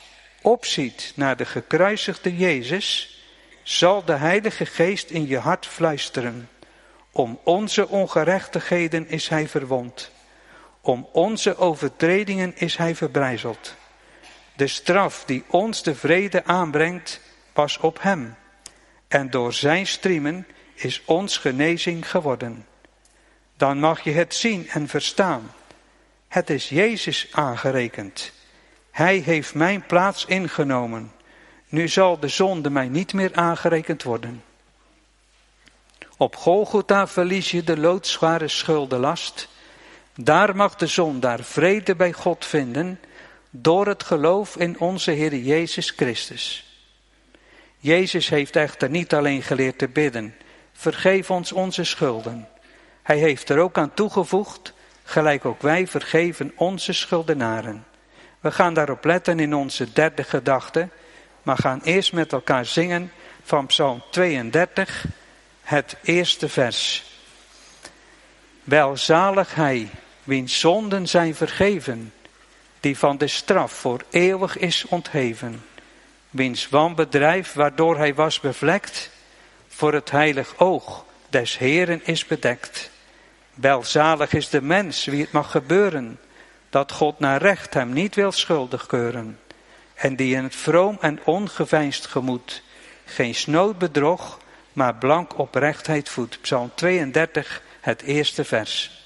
opziet naar de gekruisigde Jezus, zal de Heilige Geest in je hart fluisteren. Om onze ongerechtigheden is hij verwond. Om onze overtredingen is hij verbrijzeld. De straf die ons de vrede aanbrengt, was op hem. En door zijn striemen is ons genezing geworden. Dan mag je het zien en verstaan. Het is Jezus aangerekend. Hij heeft mijn plaats ingenomen. Nu zal de zonde mij niet meer aangerekend worden. Op Golgotha verlies je de loodzware schuldenlast. Daar mag de zondaar vrede bij God vinden, door het geloof in onze Heer Jezus Christus. Jezus heeft echter niet alleen geleerd te bidden, vergeef ons onze schulden. Hij heeft er ook aan toegevoegd, gelijk ook wij vergeven onze schuldenaren. We gaan daarop letten in onze derde gedachte, maar gaan eerst met elkaar zingen van Psalm tweeëndertig, het eerste vers. Welzalig hij, wiens zonden zijn vergeven, die van de straf voor eeuwig is ontheven, wiens wanbedrijf waardoor hij was bevlekt, voor het heilig oog des Heeren is bedekt. Welzalig is de mens wie het mag gebeuren, dat God naar recht hem niet wil schuldig keuren, en die in het vroom en ongeveinsd gemoed geen snood bedrog, maar blank oprechtheid voedt. Psalm tweeëndertig, het eerste vers.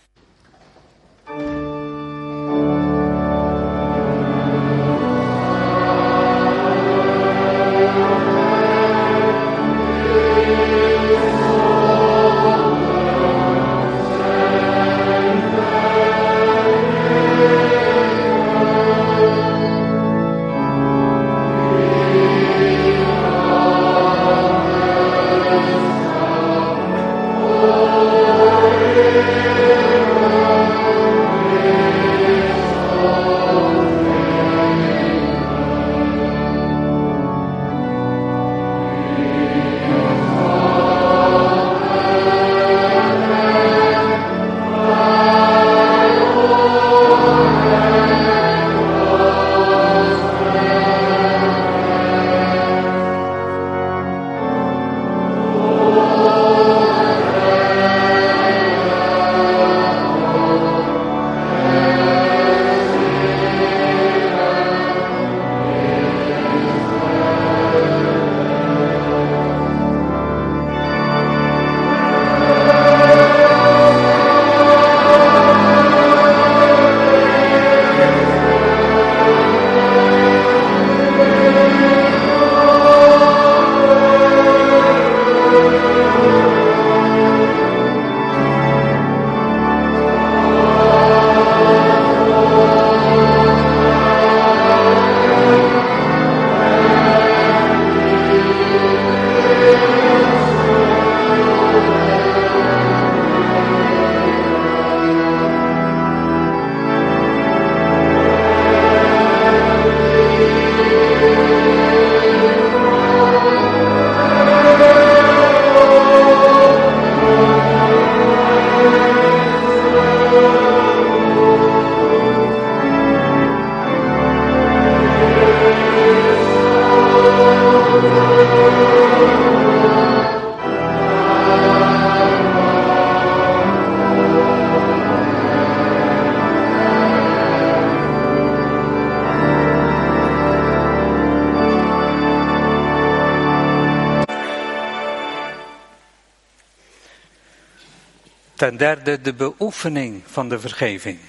Ten derde de beoefening van de vergeving.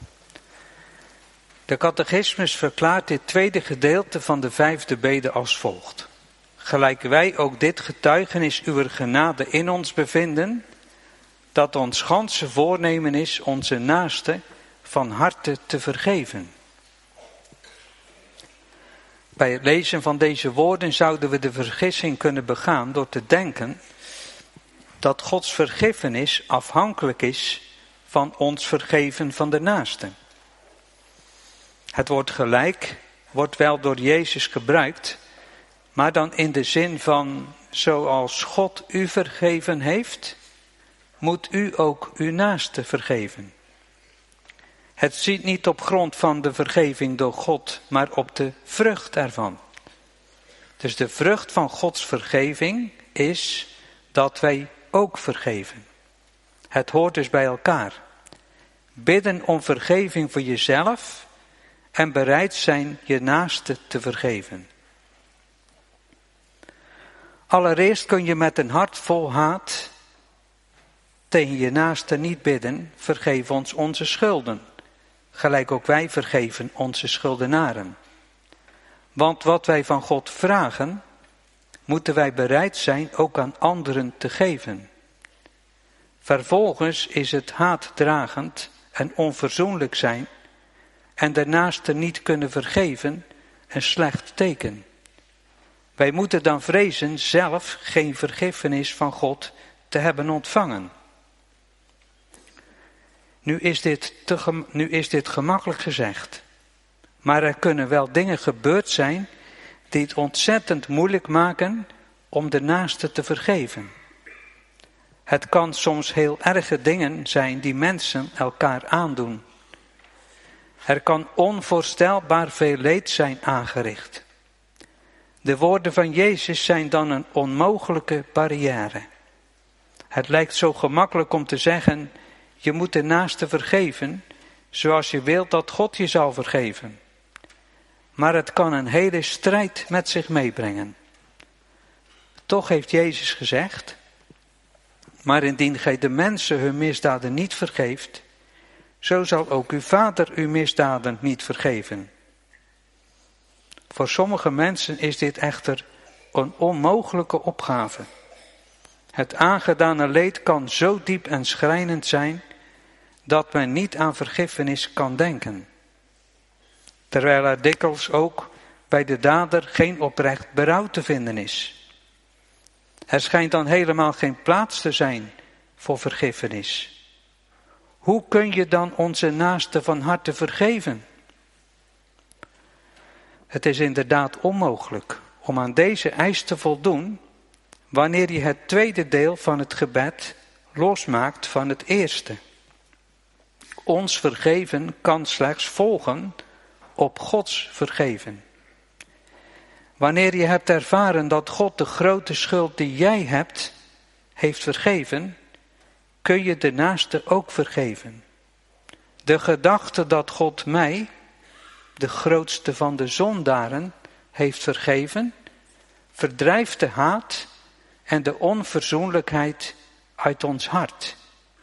De catechismus verklaart dit tweede gedeelte van de vijfde bede als volgt. Gelijk wij ook dit getuigenis uwer genade in ons bevinden, dat ons ganse voornemen is onze naaste van harte te vergeven. Bij het lezen van deze woorden zouden we de vergissing kunnen begaan door te denken dat Gods vergiffenis afhankelijk is van ons vergeven van de naaste. Het woord gelijk wordt wel door Jezus gebruikt, maar dan in de zin van zoals God u vergeven heeft, moet u ook uw naaste vergeven. Het ziet niet op grond van de vergeving door God, maar op de vrucht ervan. Dus de vrucht van Gods vergeving is dat wij ook vergeven. Het hoort dus bij elkaar. Bidden om vergeving voor jezelf en bereid zijn je naaste te vergeven. Allereerst kun je met een hart vol haat tegen je naaste niet bidden, vergeef ons onze schulden. Gelijk ook wij vergeven onze schuldenaren. Want wat wij van God vragen, moeten wij bereid zijn ook aan anderen te geven. Vervolgens is het haatdragend en onverzoenlijk zijn en de naaste niet kunnen vergeven een slecht teken. Wij moeten dan vrezen zelf geen vergiffenis van God te hebben ontvangen. Nu is dit, te gem- nu is dit gemakkelijk gezegd. Maar er kunnen wel dingen gebeurd zijn die het ontzettend moeilijk maken om de naaste te vergeven. Het kan soms heel erge dingen zijn die mensen elkaar aandoen. Er kan onvoorstelbaar veel leed zijn aangericht. De woorden van Jezus zijn dan een onmogelijke barrière. Het lijkt zo gemakkelijk om te zeggen, je moet de naaste vergeven, zoals je wilt dat God je zal vergeven. Maar het kan een hele strijd met zich meebrengen. Toch heeft Jezus gezegd, maar indien gij de mensen hun misdaden niet vergeeft, zo zal ook uw Vader uw misdaden niet vergeven. Voor sommige mensen is dit echter een onmogelijke opgave. Het aangedane leed kan zo diep en schrijnend zijn, dat men niet aan vergiffenis kan denken. Terwijl er dikwijls ook bij de dader geen oprecht berouw te vinden is. Er schijnt dan helemaal geen plaats te zijn voor vergiffenis. Hoe kun je dan onze naaste van harte vergeven? Het is inderdaad onmogelijk om aan deze eis te voldoen wanneer je het tweede deel van het gebed losmaakt van het eerste. Ons vergeven kan slechts volgen op Gods vergeven. Wanneer je hebt ervaren dat God de grote schuld die jij hebt, heeft vergeven, kun je de naaste ook vergeven. De gedachte dat God mij, de grootste van de zondaren, heeft vergeven, verdrijft de haat en de onverzoenlijkheid uit ons hart.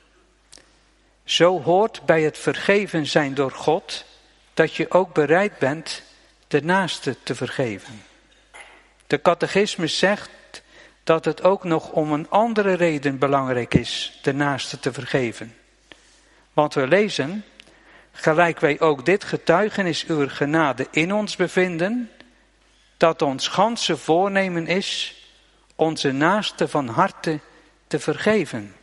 Zo hoort bij het vergeven zijn door God, dat je ook bereid bent de naaste te vergeven. De catechismus zegt dat het ook nog om een andere reden belangrijk is de naaste te vergeven. Want we lezen, gelijk wij ook dit getuigenis uw genade in ons bevinden, dat ons ganse voornemen is onze naaste van harte te vergeven.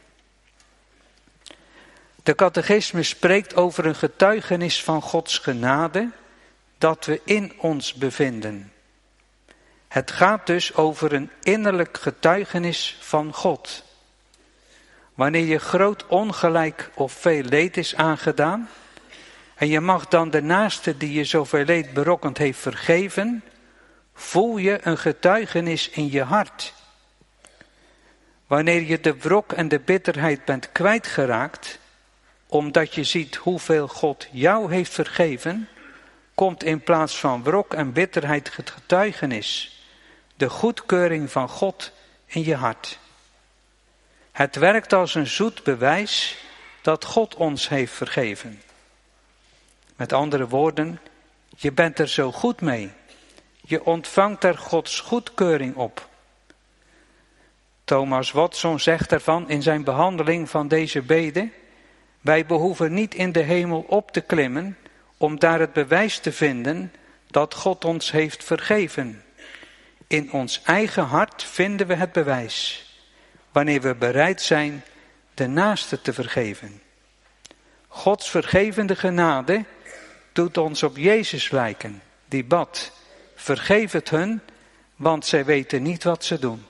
De catechismus spreekt over een getuigenis van Gods genade dat we in ons bevinden. Het gaat dus over een innerlijk getuigenis van God. Wanneer je groot ongelijk of veel leed is aangedaan, en je mag dan de naaste die je zoveel leed berokkend heeft vergeven, voel je een getuigenis in je hart. Wanneer je de wrok en de bitterheid bent kwijtgeraakt, omdat je ziet hoeveel God jou heeft vergeven, komt in plaats van wrok en bitterheid het getuigenis, de goedkeuring van God in je hart. Het werkt als een zoet bewijs dat God ons heeft vergeven. Met andere woorden, je bent er zo goed mee. Je ontvangt er Gods goedkeuring op. Thomas Watson zegt ervan in zijn behandeling van deze bede, wij behoeven niet in de hemel op te klimmen om daar het bewijs te vinden dat God ons heeft vergeven. In ons eigen hart vinden we het bewijs, wanneer we bereid zijn de naaste te vergeven. Gods vergevende genade doet ons op Jezus lijken, die bad, vergeef het hun, want zij weten niet wat ze doen.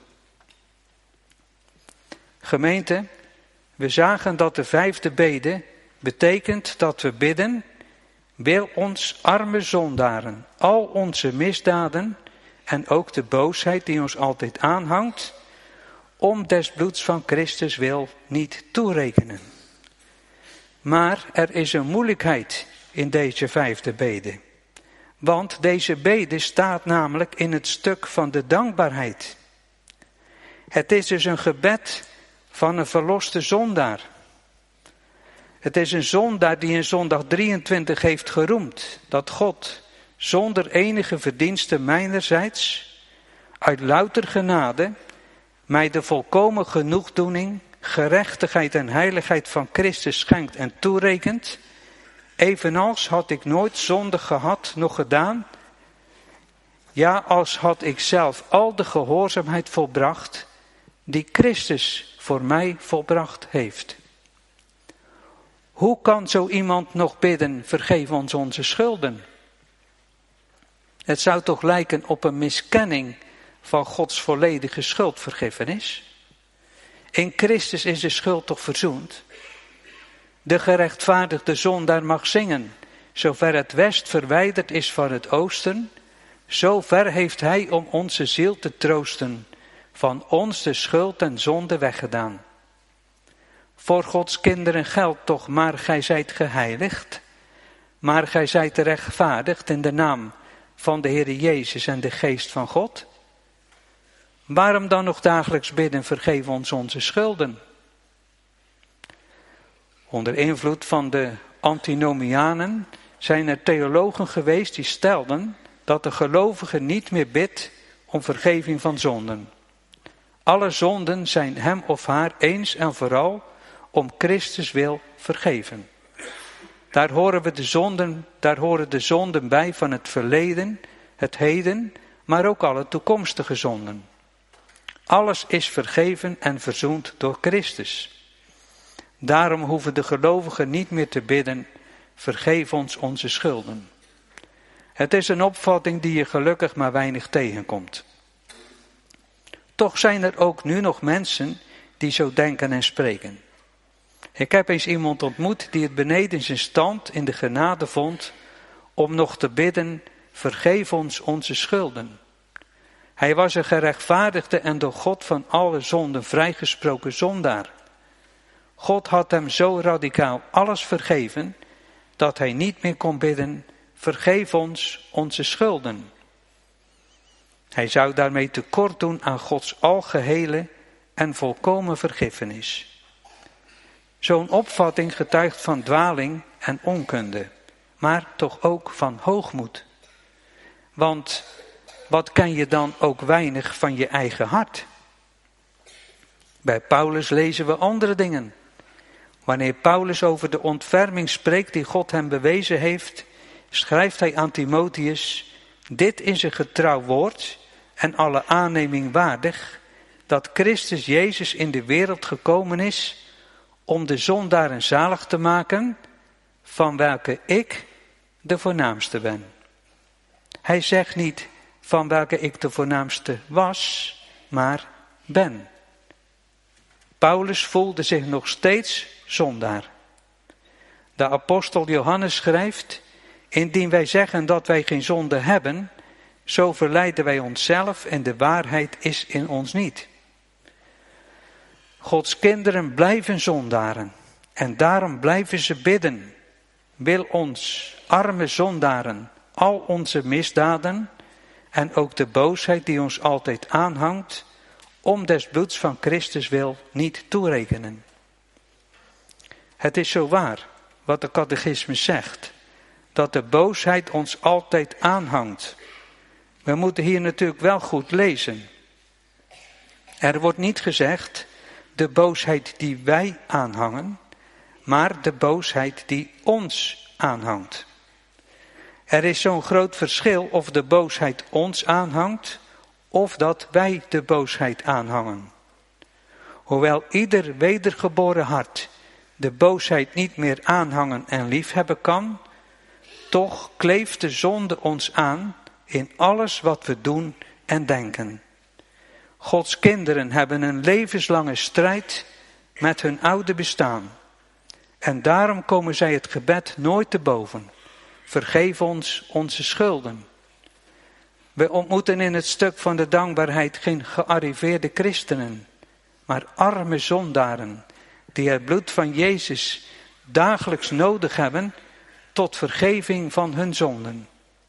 Gemeente, we zagen dat de vijfde bede betekent dat we bidden wil ons arme zondaren al onze misdaden en ook de boosheid die ons altijd aanhangt, om des bloeds van Christus wil niet toerekenen. Maar er is een moeilijkheid in deze vijfde bede. Want deze bede staat namelijk in het stuk van de dankbaarheid. Het is dus een gebed van een verloste zondaar. Het is een zondaar die in zondag drieëntwintig heeft geroemd dat God zonder enige verdienste mijnerzijds uit louter genade mij de volkomen genoegdoening, gerechtigheid en heiligheid van Christus schenkt en toerekent. Evenals had ik nooit zonde gehad, nog gedaan. Ja, als had ik zelf al de gehoorzaamheid volbracht die Christus voor mij volbracht heeft. Hoe kan zo iemand nog bidden, vergeef ons onze schulden? Het zou toch lijken op een miskenning van Gods volledige schuldvergiffenis? In Christus is de schuld toch verzoend? De gerechtvaardigde zondaar mag zingen, zover het west verwijderd is van het oosten, zover heeft hij om onze ziel te troosten, van ons de schuld en zonde weggedaan. Voor Gods kinderen geldt toch, maar gij zijt geheiligd, maar gij zijt rechtvaardigd in de naam van de Heer Jezus en de Geest van God. Waarom dan nog dagelijks bidden, vergeef ons onze schulden? Onder invloed van de antinomianen zijn er theologen geweest die stelden dat de gelovige niet meer bidt om vergeving van zonden. Alle zonden zijn hem of haar eens en vooral om Christus wil vergeven. Daar horen we de zonden, daar horen de zonden bij van het verleden, het heden, maar ook alle toekomstige zonden. Alles is vergeven en verzoend door Christus. Daarom hoeven de gelovigen niet meer te bidden, vergeef ons onze schulden. Het is een opvatting die je gelukkig maar weinig tegenkomt. Toch zijn er ook nu nog mensen die zo denken en spreken. Ik heb eens iemand ontmoet die het beneden zijn stand in de genade vond om nog te bidden, vergeef ons onze schulden. Hij was een gerechtvaardigde en door God van alle zonden vrijgesproken zondaar. God had hem zo radicaal alles vergeven, dat hij niet meer kon bidden, vergeef ons onze schulden. Hij zou daarmee tekort doen aan Gods algehele en volkomen vergiffenis. Zo'n opvatting getuigt van dwaling en onkunde, maar toch ook van hoogmoed. Want wat ken je dan ook weinig van je eigen hart? Bij Paulus lezen we andere dingen. Wanneer Paulus over de ontferming spreekt die God hem bewezen heeft, schrijft hij aan Timotheus, dit is een getrouw woord en alle aanneming waardig, dat Christus Jezus in de wereld gekomen is om de zondaren zalig te maken, van welke ik de voornaamste ben. Hij zegt niet van welke ik de voornaamste was, maar ben. Paulus voelde zich nog steeds zondaar. De apostel Johannes schrijft, indien wij zeggen dat wij geen zonde hebben, zo verleiden wij onszelf en de waarheid is in ons niet. Gods kinderen blijven zondaren en daarom blijven ze bidden. Wil ons, arme zondaren, al onze misdaden en ook de boosheid die ons altijd aanhangt, om des bloeds van Christus wil niet toerekenen. Het is zo waar, wat de catechismus zegt, dat de boosheid ons altijd aanhangt. We moeten hier natuurlijk wel goed lezen. Er wordt niet gezegd de boosheid die wij aanhangen, maar de boosheid die ons aanhangt. Er is zo'n groot verschil of de boosheid ons aanhangt of dat wij de boosheid aanhangen. Hoewel ieder wedergeboren hart de boosheid niet meer aanhangen en liefhebben kan, toch kleeft de zonde ons aan in alles wat we doen en denken. Gods kinderen hebben een levenslange strijd met hun oude bestaan. En daarom komen zij het gebed nooit te boven. vergeef ons onze schulden. We ontmoeten in het stuk van de dankbaarheid geen gearriveerde christenen, maar arme zondaren die het bloed van Jezus dagelijks nodig hebben tot vergeving van hun zonden.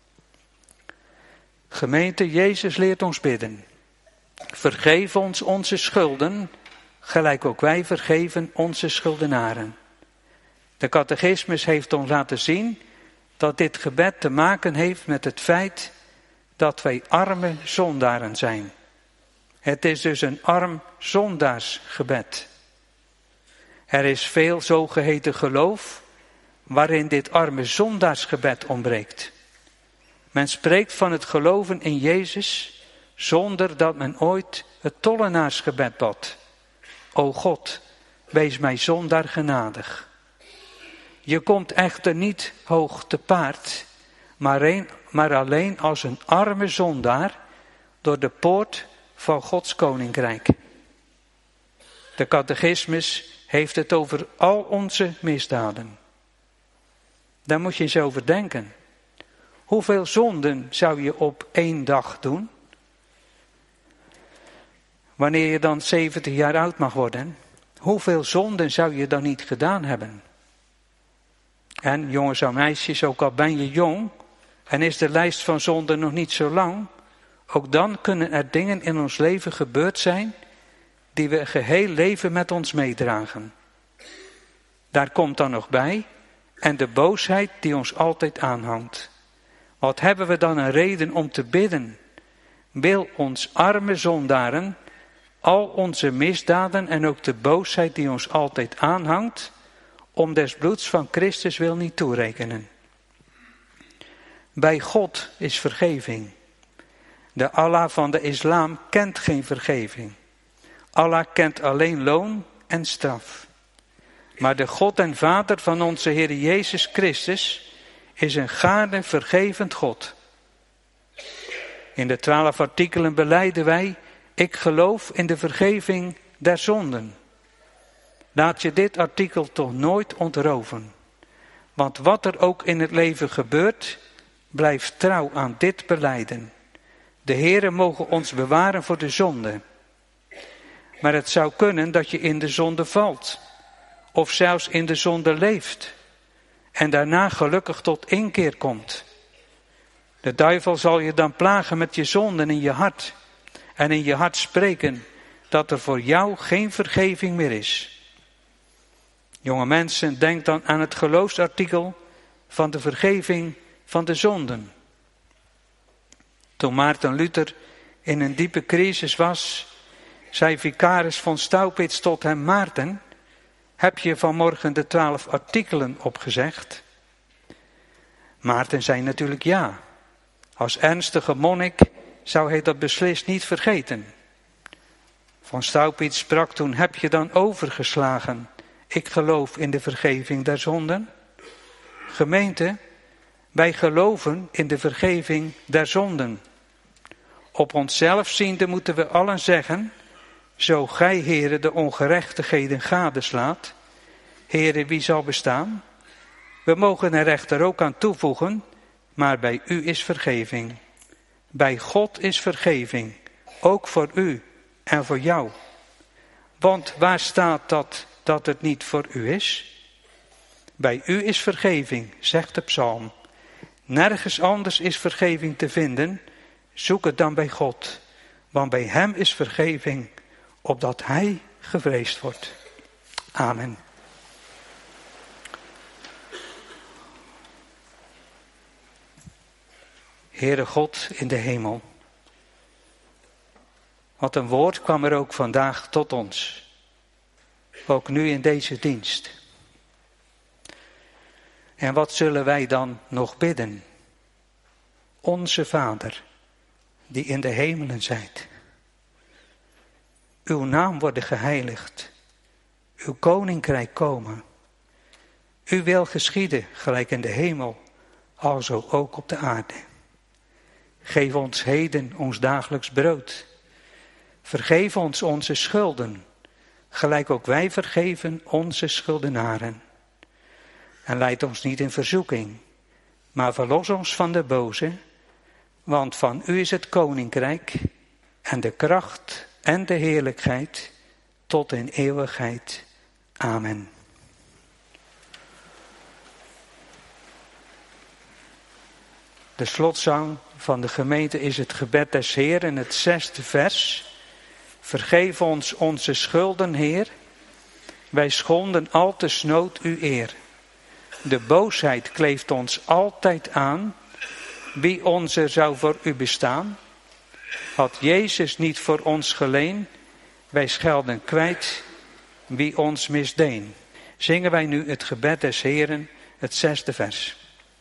Gemeente, Jezus leert ons bidden. Vergeef ons onze schulden, gelijk ook wij vergeven onze schuldenaren. De catechismus heeft ons laten zien dat dit gebed te maken heeft met het feit dat wij arme zondaren zijn. Het is dus een arm zondaarsgebed. Er is veel zogeheten geloof waarin dit arme zondaarsgebed ontbreekt. Men spreekt van het geloven in Jezus zonder dat men ooit het tollenaarsgebed bad. O God, wees mij zondaar genadig. Je komt echter niet hoog te paard, maar, een, maar alleen als een arme zondaar door de poort van Gods koninkrijk. De catechismus heeft het over al onze misdaden. Daar moet je eens over denken. Hoeveel zonden zou je op één dag doen? Wanneer je dan zeventig jaar oud mag worden, hoeveel zonden zou je dan niet gedaan hebben? En jongens en meisjes, ook al ben je jong en is de lijst van zonden nog niet zo lang, ook dan kunnen er dingen in ons leven gebeurd zijn die we een geheel leven met ons meedragen. Daar komt dan nog bij en de boosheid die ons altijd aanhangt. Wat hebben we dan een reden om te bidden? Wil ons arme zondaren al onze misdaden en ook de boosheid die ons altijd aanhangt, om des bloeds van Christus wil niet toerekenen. Bij God is vergeving. De Allah van de islam kent geen vergeving. Allah kent alleen loon en straf. Maar de God en Vader van onze Heer Jezus Christus is een gaarne vergevend God. In de twaalf artikelen belijden wij, ik geloof in de vergeving der zonden. Laat je dit artikel toch nooit ontroven. Want wat er ook in het leven gebeurt, blijf trouw aan dit belijden. De Heere mogen ons bewaren voor de zonde. Maar het zou kunnen dat je in de zonde valt. Of zelfs in de zonde leeft. En daarna gelukkig tot inkeer komt. De duivel zal je dan plagen met je zonden in je hart. En in je hart spreken dat er voor jou geen vergeving meer is. Jonge mensen, denk dan aan het geloofsartikel van de vergeving van de zonden. Toen Maarten Luther in een diepe crisis was, zei vicaris von Staupitz tot hem: Maarten, heb je vanmorgen de twaalf artikelen opgezegd? Maarten zei natuurlijk ja. Als ernstige monnik zou hij dat beslist niet vergeten. Von Staupitz sprak toen: heb je dan overgeslagen? Ik geloof in de vergeving der zonden. Gemeente, wij geloven in de vergeving der zonden. Op onszelf ziende moeten we allen zeggen: zo gij, Heere, de ongerechtigheden gadeslaat, Heere, wie zal bestaan? We mogen er echter ook aan toevoegen: maar bij u is vergeving. Bij God is vergeving, ook voor u en voor jou. Want waar staat dat dat het niet voor u is? Bij u is vergeving, zegt de psalm. Nergens anders is vergeving te vinden. Zoek het dan bij God. Want bij hem is vergeving, opdat hij gevreesd wordt. Amen. Heere God in de hemel. Wat een woord kwam er ook vandaag tot ons. Ook nu in deze dienst. En wat zullen wij dan nog bidden? Onze Vader, die in de hemelen zijt. Uw naam worden geheiligd. Uw koninkrijk komen. Uw wil geschieden, gelijk in de hemel, alzo ook op de aarde. Geef ons heden ons dagelijks brood. Vergeef ons onze schulden, gelijk ook wij vergeven onze schuldenaren. En leid ons niet in verzoeking, maar verlos ons van de boze, want van u is het koninkrijk en de kracht en de heerlijkheid tot in eeuwigheid. Amen. De slotzang van de gemeente is het gebed des Heeren, het zesde vers. Vergeef ons onze schulden, Heer. Wij schonden al te snood uw eer. De boosheid kleeft ons altijd aan. Wie onze zou voor u bestaan? Had Jezus niet voor ons geleen? Wij schelden kwijt wie ons misdeen. Zingen wij nu het gebed des Heeren, het zesde vers.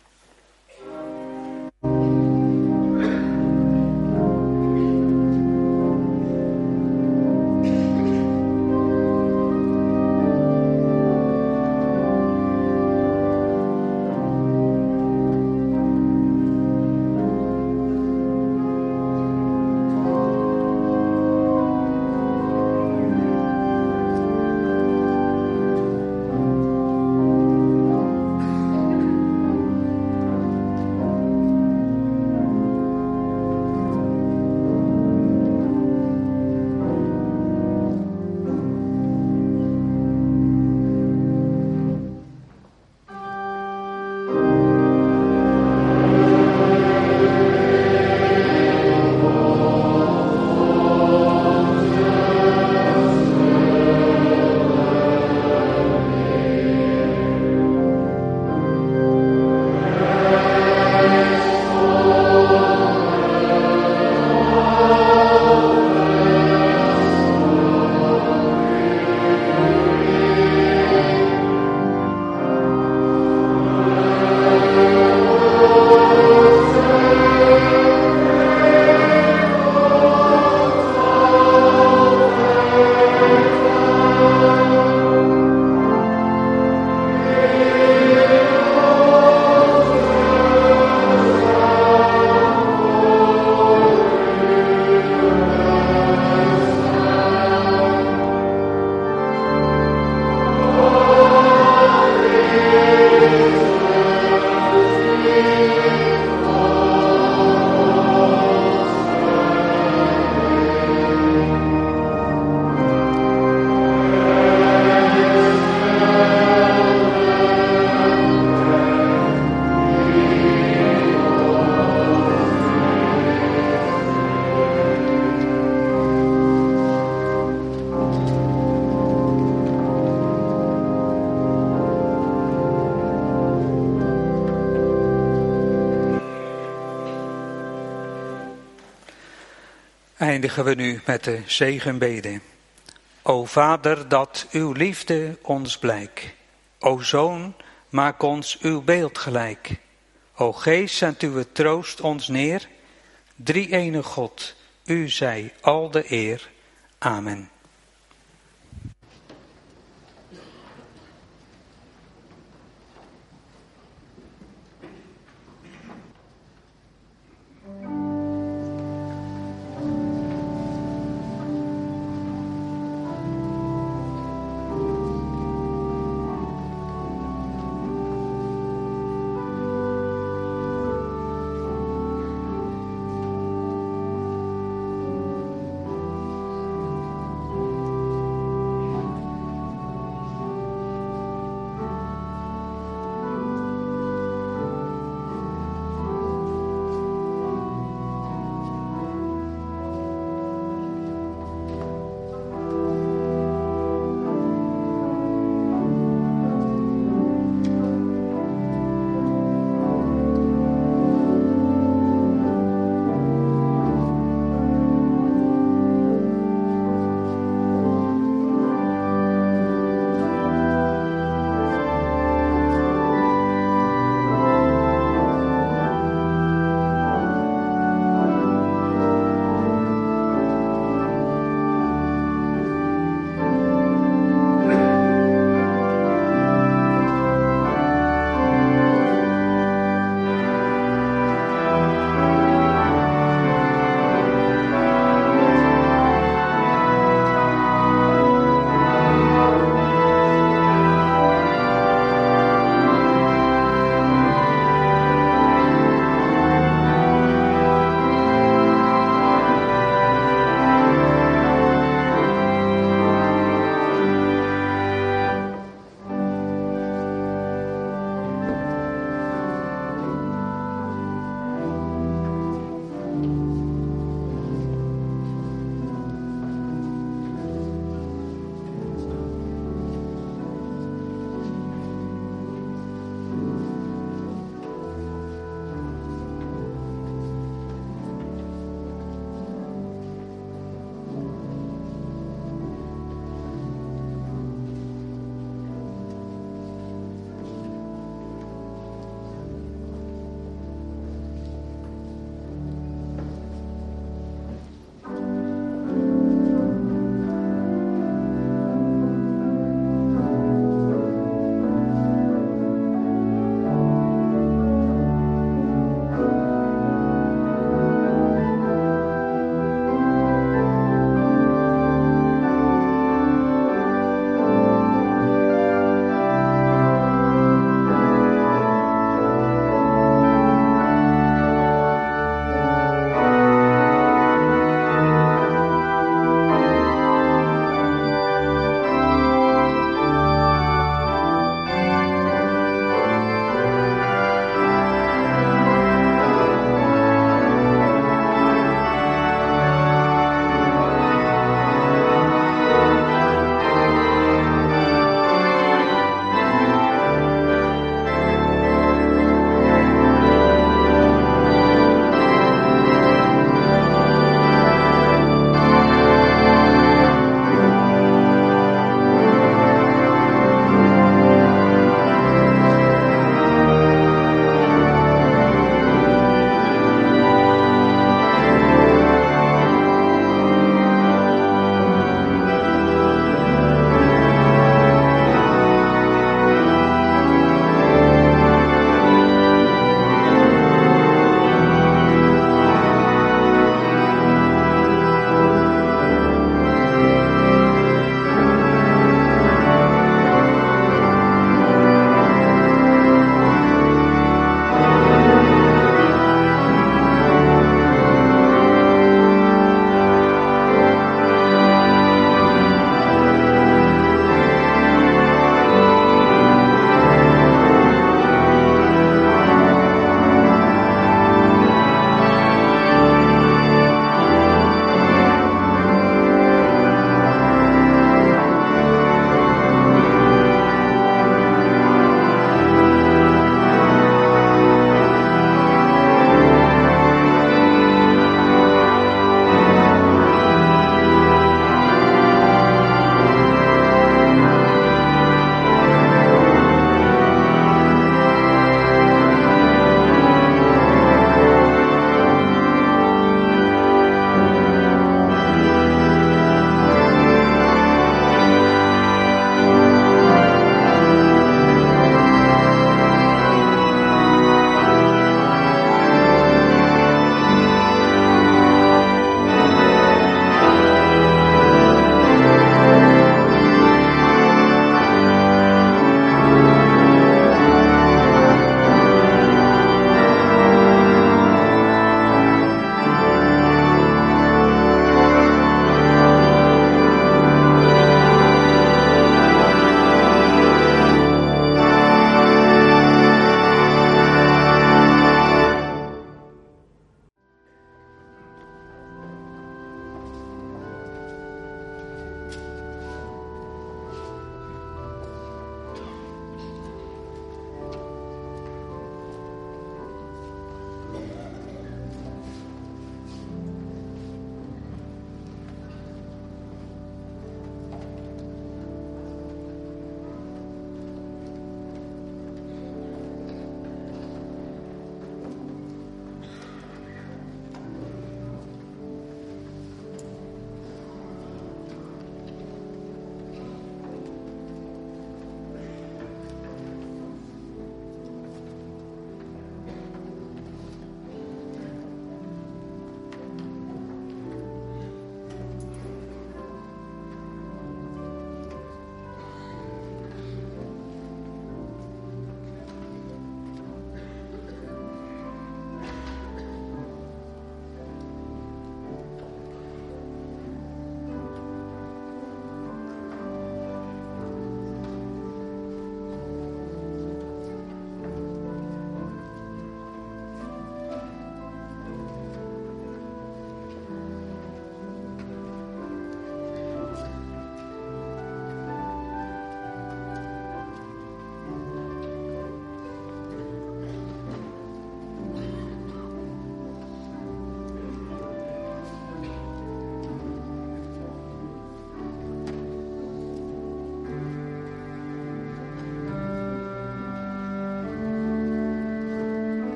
Eindigen we nu met de zegenbede. O Vader, dat uw liefde ons blijk. O Zoon, maak ons uw beeld gelijk. O Geest, zend uw troost ons neer. Drie-ene God, u zij al de eer. Amen.